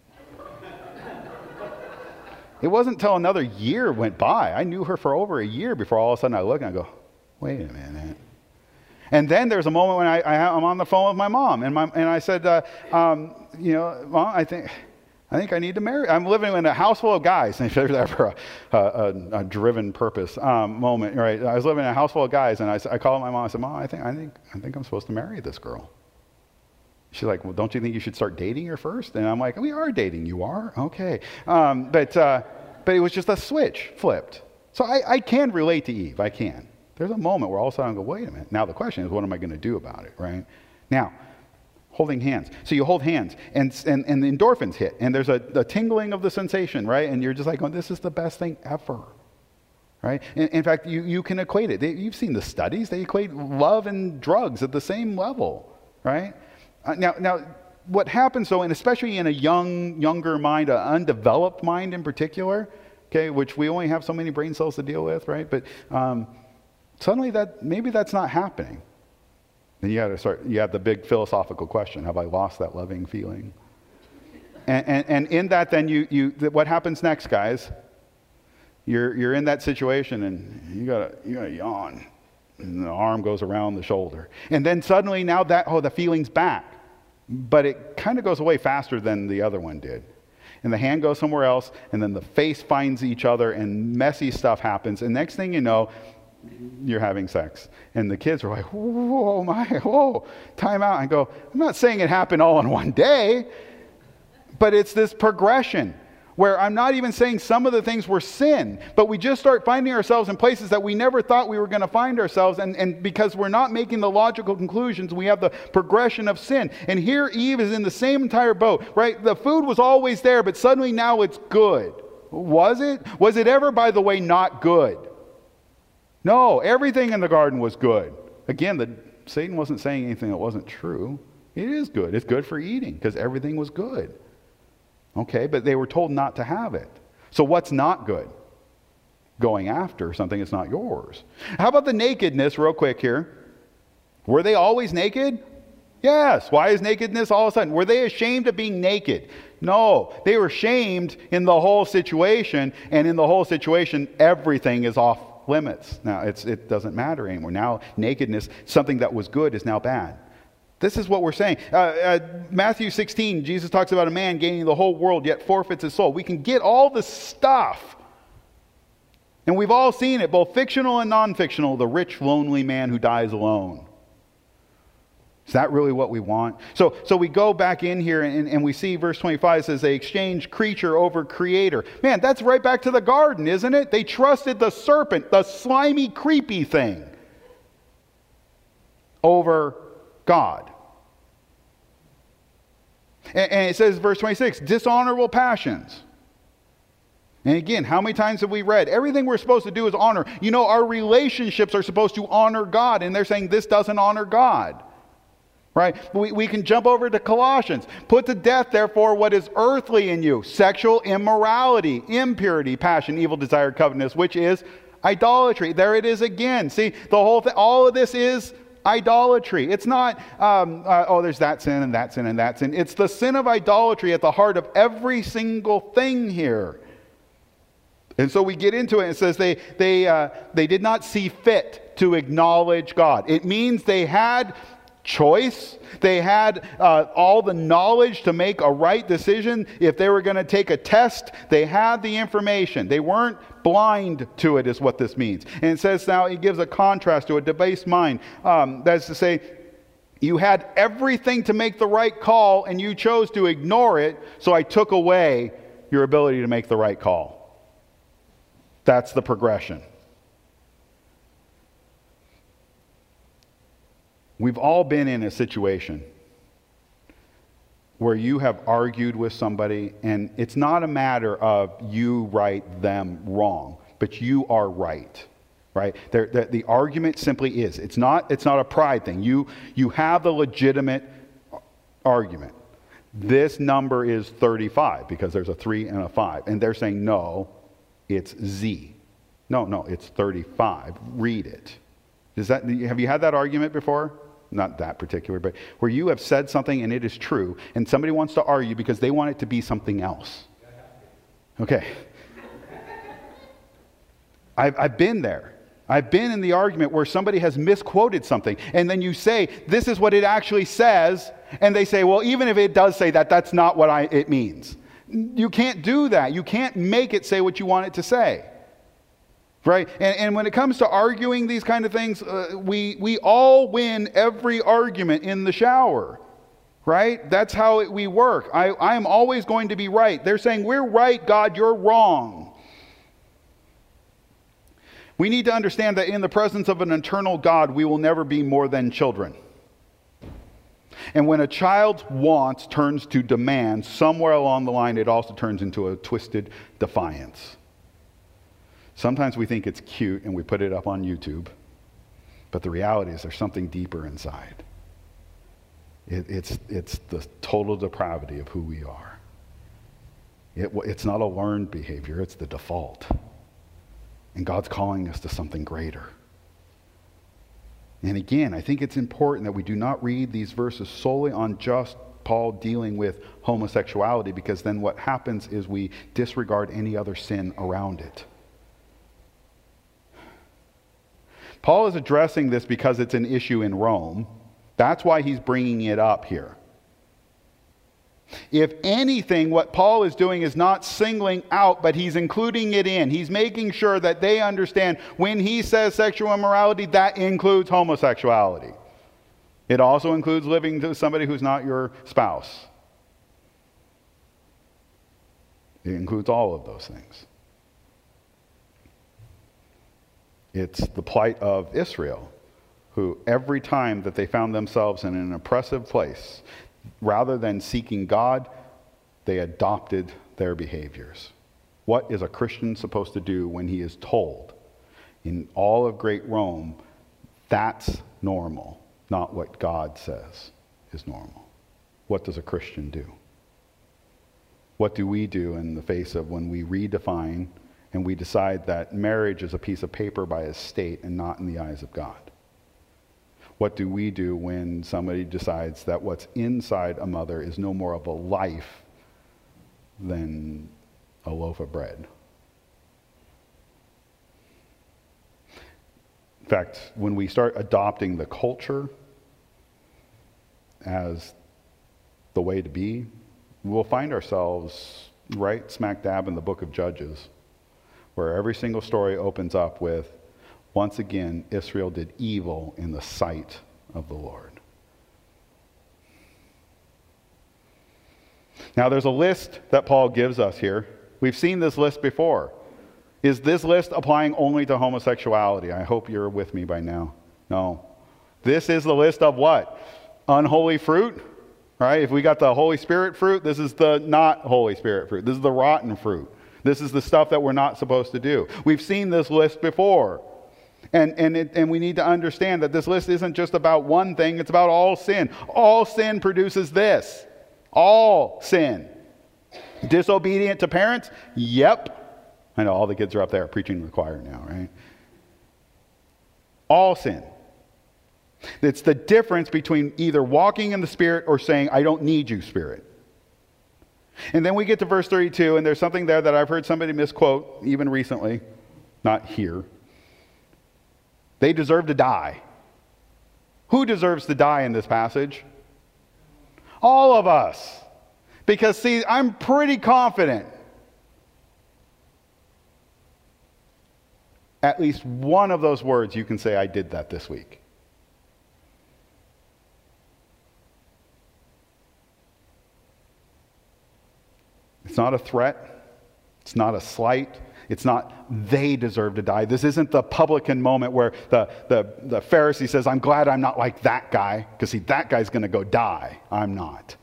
It wasn't until another year went by. I knew her for over a year before all of a sudden I look and I go, wait a minute. And then there's a moment when I, I I'm on the phone with my mom, and my and I said, uh, um, you know, Mom, I think. I think I need to marry. I'm living in a house full of guys. And if there's ever a, a, a driven purpose um, moment, right? I was living in a house full of guys, and I, I called my mom. I said, Mom, I think I think I think I'm supposed to marry this girl. She's like, well, don't you think you should start dating her first? And I'm like, we are dating. You are? Okay. Um, but uh, but it was just a switch flipped. So I, I can relate to Eve. I can. There's a moment where all of a sudden I go, wait a minute. Now the question is, what am I going to do about it, right? Now, Holding hands. So you hold hands, and and, and the endorphins hit, and there's a, a tingling of the sensation, right? And you're just like, oh, this is the best thing ever, right? In, in fact, you, you can equate it. They, you've seen the studies. They equate love and drugs at the same level, right? Uh, now, now, what happens, though, and especially in a young, younger mind, an undeveloped mind in particular, okay, which we only have so many brain cells to deal with, right? But um, suddenly that maybe that's not happening. Then you got to start, you have the big philosophical question, have I lost that loving feeling? And, and, and in that then, you, you, what happens next, guys? You're, you're in that situation and you got to you gotta yawn. And the arm goes around the shoulder. And then suddenly now that, oh, the feeling's back. But it kind of goes away faster than the other one did. And the hand goes somewhere else, and then the face finds each other, and messy stuff happens. And next thing you know, you're having sex. And the kids are like, whoa, my, whoa, time out. I go, I'm not saying it happened all in one day, but it's this progression where I'm not even saying some of the things were sin, but we just start finding ourselves in places that we never thought we were going to find ourselves. And, and because we're not making the logical conclusions, we have the progression of sin. And here Eve is in the same entire boat, right? The food was always there, but suddenly now it's good. Was it? Was it ever, by the way, not good? No, everything in the garden was good. Again, the, Satan wasn't saying anything that wasn't true. It is good. It's good for eating because everything was good. Okay, but they were told not to have it. So what's not good? Going after something that's not yours. How about the nakedness, real quick here? Were they always naked? Yes. Why is nakedness all of a sudden? Were they ashamed of being naked? No. They were shamed in the whole situation, and in the whole situation, everything is off limits. Now, it's, it doesn't matter anymore. Now, nakedness, something that was good, is now bad. This is what we're saying. Uh, uh, Matthew sixteen, Jesus talks about a man gaining the whole world, yet forfeits his soul. We can get all this stuff. And we've all seen it, both fictional and non-fictional, the rich, lonely man who dies alone. Is that really what we want? So, so we go back in here and, and we see verse twenty-five says they exchanged creature over creator. Man, that's right back to the garden, isn't it? They trusted the serpent, the slimy, creepy thing, over God. And, and it says, verse twenty-six, dishonorable passions. And again, how many times have we read? Everything we're supposed to do is honor. You know, our relationships are supposed to honor God, and they're saying this doesn't honor God. Right? We, we can jump over to Colossians. Put to death, therefore, what is earthly in you. Sexual immorality, impurity, passion, evil desire, covetousness, which is idolatry. There it is again. See, the whole thing, all of this is idolatry. It's not, um, uh, oh, there's that sin and that sin and that sin. It's the sin of idolatry at the heart of every single thing here. And so we get into it, and it says they, they, uh, they did not see fit to acknowledge God. It means they had choice. They had uh, all the knowledge to make a right decision. If they were going to take a test, they had the information. They weren't blind to it, is what this means. And it says now, it gives a contrast to a debased mind. Um, that is to say, you had everything to make the right call, and you chose to ignore it, so I took away your ability to make the right call. That's the progression. We've all been in a situation where you have argued with somebody, and it's not a matter of you right, them wrong, but you are right, right? There, the, the argument simply is. It's not, it's not a pride thing. You, you have the legitimate argument. This number is thirty-five because there's a three and a five. And they're saying, no, it's Z. No, no, it's thirty-five. Read it. Is that, have you had that argument before? Not that particular, but where you have said something and it is true, and somebody wants to argue because they want it to be something else. Okay. I've, I've been there. I've been in the argument where somebody has misquoted something, and then you say, this is what it actually says, and they say, well, even if it does say that, that's not what I, it means. You can't do that. You can't make it say what you want it to say. Right? And, and when it comes to arguing these kind of things, uh, we, we all win every argument in the shower. Right? That's how it, we work. I, I am always going to be right. They're saying, we're right, God, you're wrong. We need to understand that in the presence of an eternal God, we will never be more than children. And when a child's wants turns to demand, somewhere along the line it also turns into a twisted defiance. Sometimes we think it's cute and we put it up on YouTube, but the reality is there's something deeper inside. It, it's, it's the total depravity of who we are. It, it's not a learned behavior, it's the default. And God's calling us to something greater. And again, I think it's important that we do not read these verses solely on just Paul dealing with homosexuality, because then what happens is we disregard any other sin around it. Paul is addressing this because it's an issue in Rome. That's why he's bringing it up here. If anything, what Paul is doing is not singling out, but he's including it in. He's making sure that they understand when he says sexual immorality, that includes homosexuality. It also includes living to somebody who's not your spouse. It includes all of those things. It's the plight of Israel, who every time that they found themselves in an oppressive place, rather than seeking God, they adopted their behaviors. What is a Christian supposed to do when he is told in all of great Rome, that's normal, not what God says is normal? What does a Christian do? What do we do in the face of when we redefine and we decide that marriage is a piece of paper by a state and not in the eyes of God? What do we do when somebody decides that what's inside a mother is no more of a life than a loaf of bread? In fact, when we start adopting the culture as the way to be, we'll find ourselves right smack dab in the book of Judges, where every single story opens up with, once again, Israel did evil in the sight of the Lord. Now, there's a list that Paul gives us here. We've seen this list before. Is this list applying only to homosexuality? I hope you're with me by now. No. This is the list of what? Unholy fruit, right? If we got the Holy Spirit fruit, this is the not Holy Spirit fruit. This is the rotten fruit. This is the stuff that we're not supposed to do. We've seen this list before. And, and, it, and we need to understand that this list isn't just about one thing, it's about all sin. All sin produces this. All sin. Disobedient to parents? Yep. I know all the kids are up there preaching to the choir now, right? All sin. It's the difference between either walking in the Spirit or saying, I don't need you, Spirit. And then we get to verse thirty-two, and there's something there that I've heard somebody misquote, even recently, not here. They deserve to die. Who deserves to die in this passage? All of us. Because, see, I'm pretty confident at least one of those words you can say, I did that this week. It's not a threat. It's not a slight. It's not they deserve to die. This isn't the publican moment where the, the, the Pharisee says, I'm glad I'm not like that guy, because see, that guy's going to go die. I'm not.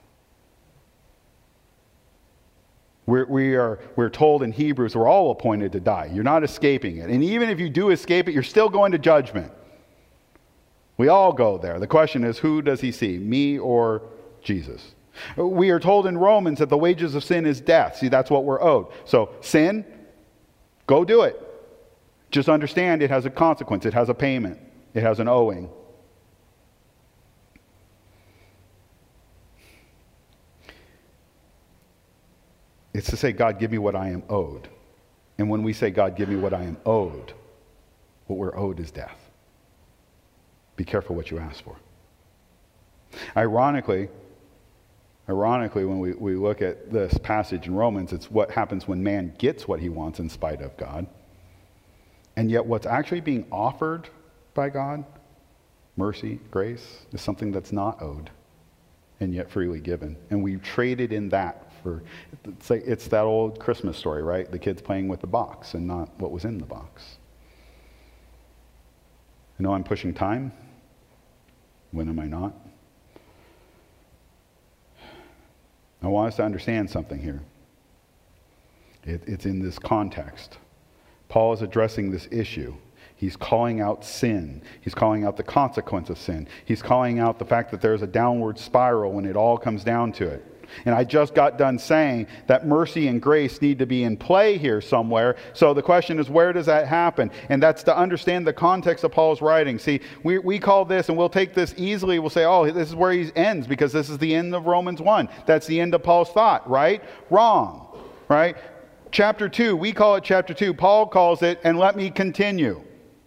We're, we are, we're told in Hebrews we're all appointed to die. You're not escaping it. And even if you do escape it, you're still going to judgment. We all go there. The question is, who does he see, me or Jesus? We are told in Romans that the wages of sin is death. See, that's what we're owed. So sin, go do it. Just understand it has a consequence. It has a payment. It has an owing. It's to say, God, give me what I am owed. And when we say, God, give me what I am owed, what we're owed is death. Be careful what you ask for. Ironically, Ironically, when we, we look at this passage in Romans, it's what happens when man gets what he wants in spite of God. And yet what's actually being offered by God, mercy, grace, is something that's not owed and yet freely given. And we traded in that for, it's, like, it's that old Christmas story, right? The kids playing with the box and not what was in the box. I know I'm pushing time. When am I not? I want us to understand something here. It, it's in this context. Paul is addressing this issue. He's calling out sin. He's calling out the consequence of sin. He's calling out the fact that there's a downward spiral when it all comes down to it. And I just got done saying that mercy and grace need to be in play here somewhere. So the question is, where does that happen? And that's to understand the context of Paul's writing. See, we, we call this, and we'll take this easily, we'll say, oh, this is where he ends because this is the end of Romans one. That's the end of Paul's thought, right? Wrong, right? Chapter two, we call it chapter two. Paul calls it, and let me continue.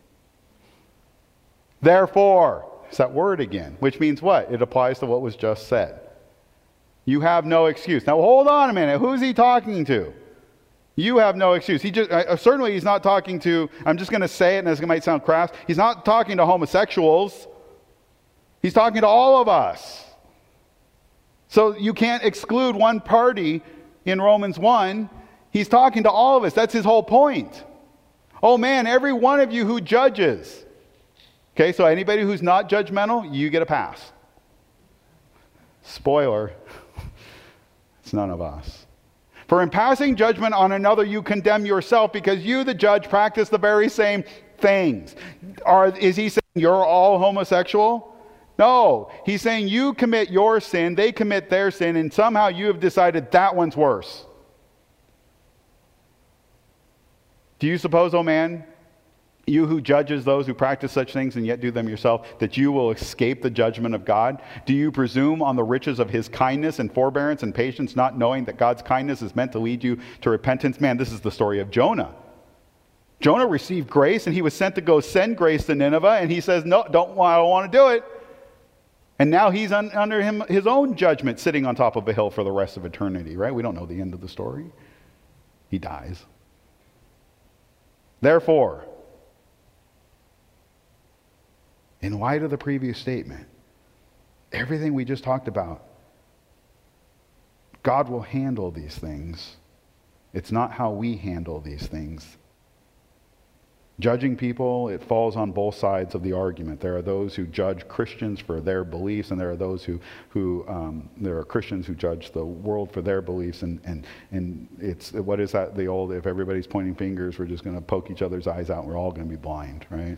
Therefore, it's that word again, which means what? It applies to what was just said. You have no excuse. Now, hold on a minute. Who's he talking to? You have no excuse. He just uh, certainly he's not talking to, I'm just going to say it, and it might sound crass. He's not talking to homosexuals. He's talking to all of us. So you can't exclude one party in Romans one. He's talking to all of us. That's his whole point. Oh man, every one of you who judges. Okay, so anybody who's not judgmental, you get a pass. Spoiler, it's none of us. For in passing judgment on another, you condemn yourself because you, the judge, practice the very same things. Are, is he saying you're all homosexual? No, he's saying you commit your sin, they commit their sin, and somehow you have decided that one's worse. Do you suppose, oh man, you who judges those who practice such things and yet do them yourself, that you will escape the judgment of God? Do you presume on the riches of his kindness and forbearance and patience, not knowing that God's kindness is meant to lead you to repentance? Man, this is the story of Jonah. Jonah received grace and he was sent to go send grace to Nineveh, and he says, no, don't, I don't want to do it. And now he's un, under him, his own judgment, sitting on top of a hill for the rest of eternity, right? We don't know the end of the story. He dies. Therefore, in light of the previous statement, everything we just talked about, God will handle these things. It's not how we handle these things. Judging people, it falls on both sides of the argument. There are those who judge Christians for their beliefs, and there are those who, who um, there are Christians who judge the world for their beliefs. And, and, and it's, what is that, the old, if everybody's pointing fingers, we're just going to poke each other's eyes out and we're all going to be blind, right?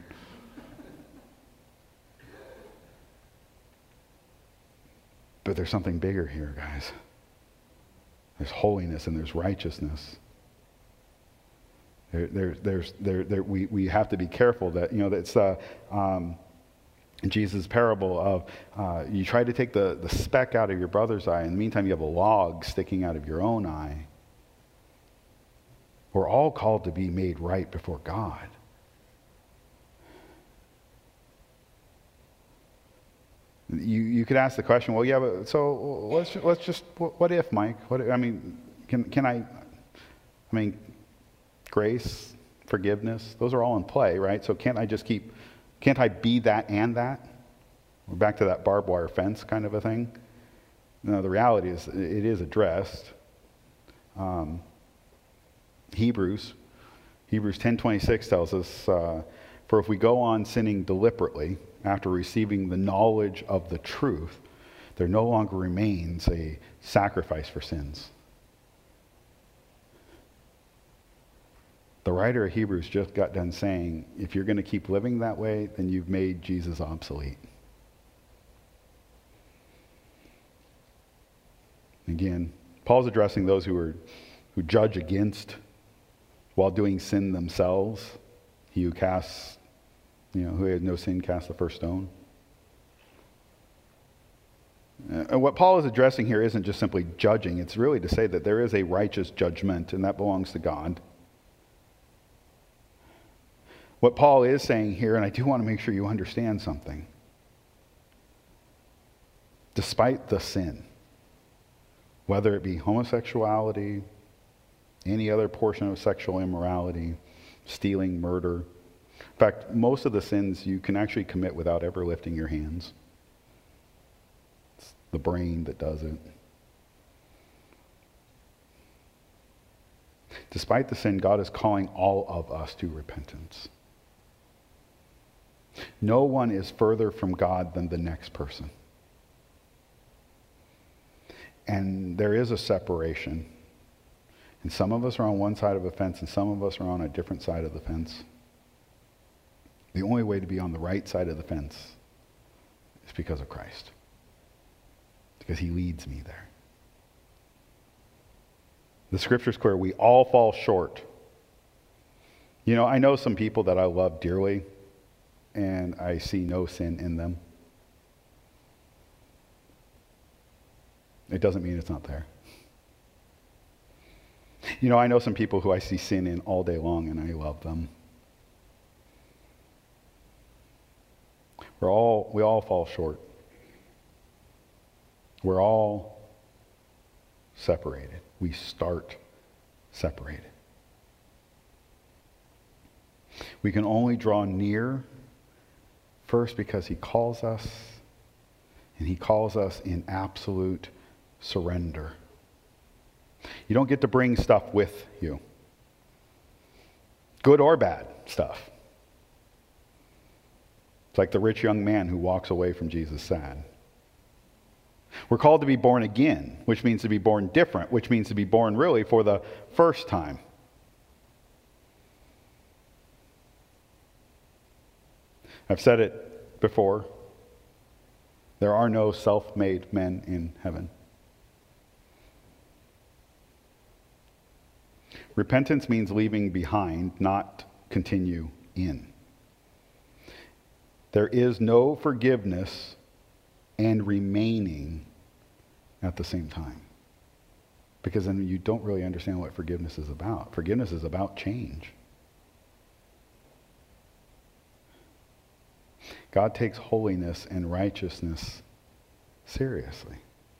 But there's something bigger here, guys. There's holiness and there's righteousness. There, there, there's, there, there, we, we have to be careful that, you know, that's uh, um, Jesus' parable of uh, you try to take the, the speck out of your brother's eye, in the meantime you have a log sticking out of your own eye. We're all called to be made right before God. You you could ask the question, well, yeah, but so let's let's just what if, Mike? What I mean, can can I? I mean, grace, forgiveness, those are all in play, right? So can't I just keep? Can't I be that and that? We're back to that barbed wire fence kind of a thing. No, the reality is it is addressed. Um, Hebrews, Hebrews ten twenty-six tells us, uh, for if we go on sinning deliberately after receiving the knowledge of the truth, there no longer remains a sacrifice for sins. The writer of Hebrews just got done saying, if you're going to keep living that way, then you've made Jesus obsolete. Again, Paul's addressing those who are who judge against while doing sin themselves. He who casts You know, who had no sin cast the first stone. And what Paul is addressing here isn't just simply judging. It's really to say that there is a righteous judgment, and that belongs to God. What Paul is saying here, and I do want to make sure you understand something. Despite the sin, whether it be homosexuality, any other portion of sexual immorality, stealing, murder, in fact, most of the sins you can actually commit without ever lifting your hands. It's the brain that does it. Despite the sin, God is calling all of us to repentance. No one is further from God than the next person. And there is a separation. And some of us are on one side of the fence, and some of us are on a different side of the fence. The only way to be on the right side of the fence is because of Christ. Because he leads me there. The scripture's clear. We all fall short. You know, I know some people that I love dearly, and I see no sin in them. It doesn't mean it's not there. You know, I know some people who I see sin in all day long, and I love them. We're all, we all fall short. We're all separated. We start separated. We can only draw near first because he calls us, and he calls us in absolute surrender. You don't get to bring stuff with you. Good or bad stuff. It's like the rich young man who walks away from Jesus sad. We're called to be born again, which means to be born different, which means to be born really for the first time. I've said it before. There are no self-made men in heaven. Repentance means leaving behind, not continue in. There is no forgiveness and remaining at the same time. Because then you don't really understand what forgiveness is about. Forgiveness is about change. God takes holiness and righteousness seriously.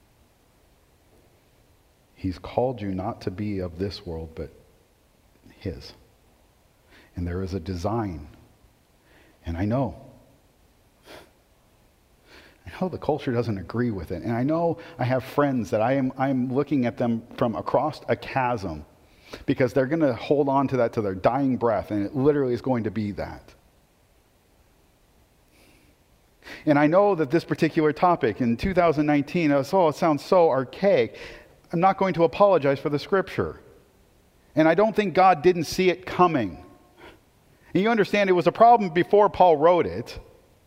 He's called you not to be of this world, but his. And there is a design. And I know. I know the culture doesn't agree with it. And I know I have friends that I am I'm looking at them from across a chasm because they're going to hold on to that to their dying breath, and it literally is going to be that. And I know that this particular topic in two thousand nineteen, oh, it sounds so archaic. I'm not going to apologize for the scripture. And I don't think God didn't see it coming. And you understand it was a problem before Paul wrote it.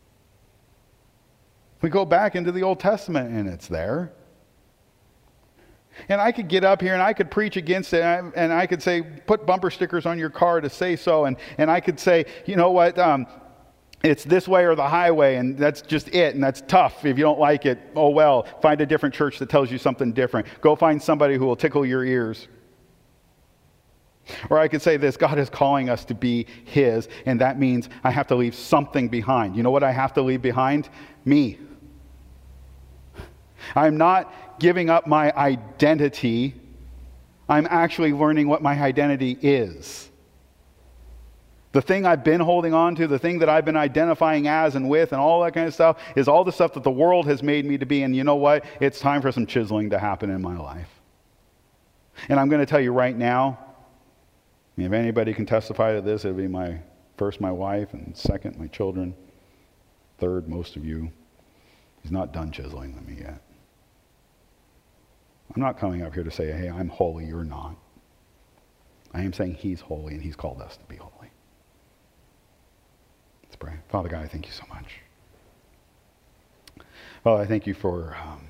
We go back into the Old Testament and it's there. And I could get up here and I could preach against it, and I, and I could say, put bumper stickers on your car to say so. And, and I could say, you know what, um, it's this way or the highway, and that's just it, and that's tough. If you don't like it, oh well, find a different church that tells you something different. Go find somebody who will tickle your ears. Or I could say this: God is calling us to be his, and that means I have to leave something behind. You know what I have to leave behind? Me. I'm not giving up my identity. I'm actually learning what my identity is. The thing I've been holding on to, the thing that I've been identifying as and with and all that kind of stuff is all the stuff that the world has made me to be. And you know what? It's time for some chiseling to happen in my life. And I'm going to tell you right now, if anybody can testify to this, it would be my first my wife, and second my children, third most of you. He's not done chiseling with me yet. I'm not coming up here to say, hey, I'm holy, you're not. I am saying he's holy, and he's called us to be holy. Let's pray. Father God, I thank you so much. Father, I thank you for um,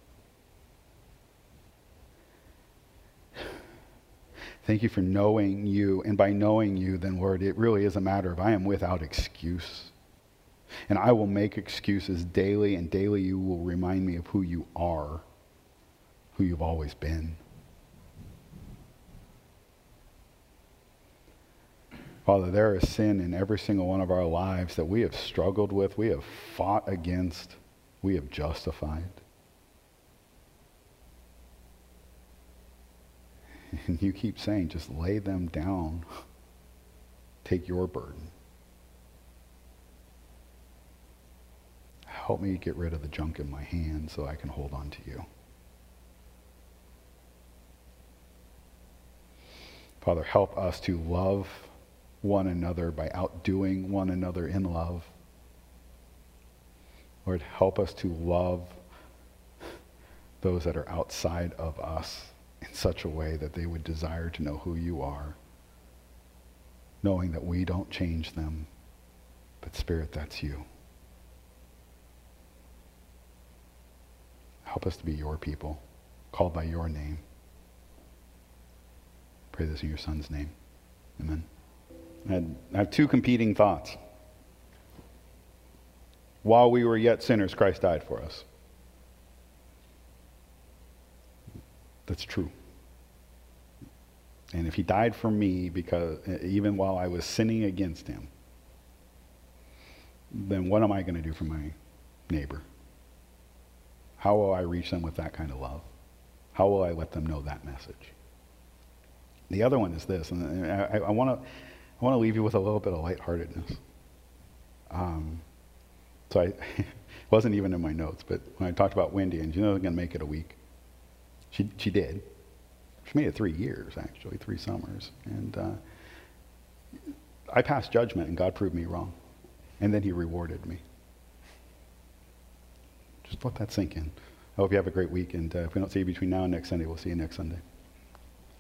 thank you for knowing you. And by knowing you, then, Lord, it really is a matter of I am without excuse. And I will make excuses daily, and daily you will remind me of who you are, who you've always been. Father, there is sin in every single one of our lives that we have struggled with, we have fought against, we have justified. And you keep saying, just lay them down. Take your burden. Help me get rid of the junk in my hand so I can hold on to you. Father, help us to love one another by outdoing one another in love. Lord, help us to love those that are outside of us in such a way that they would desire to know who you are, knowing that we don't change them, but Spirit, that's you. Help us to be your people, called by your name. Pray this in your Son's name. Amen. I, had, I have two competing thoughts. While we were yet sinners, Christ died for us. That's true. And if he died for me, because even while I was sinning against him, then what am I going to do for my neighbor? How will I reach them with that kind of love? How will I let them know that message? The other one is this, and I want to I want to leave you with a little bit of lightheartedness. Um, so I it wasn't even in my notes, but when I talked about Wendy, and you know, I was going to make it a week. She she did. She made it three years, actually, three summers. And uh, I passed judgment, and God proved me wrong. And then he rewarded me. Just let that sink in. I hope you have a great week, and uh, if we don't see you between now and next Sunday, we'll see you next Sunday.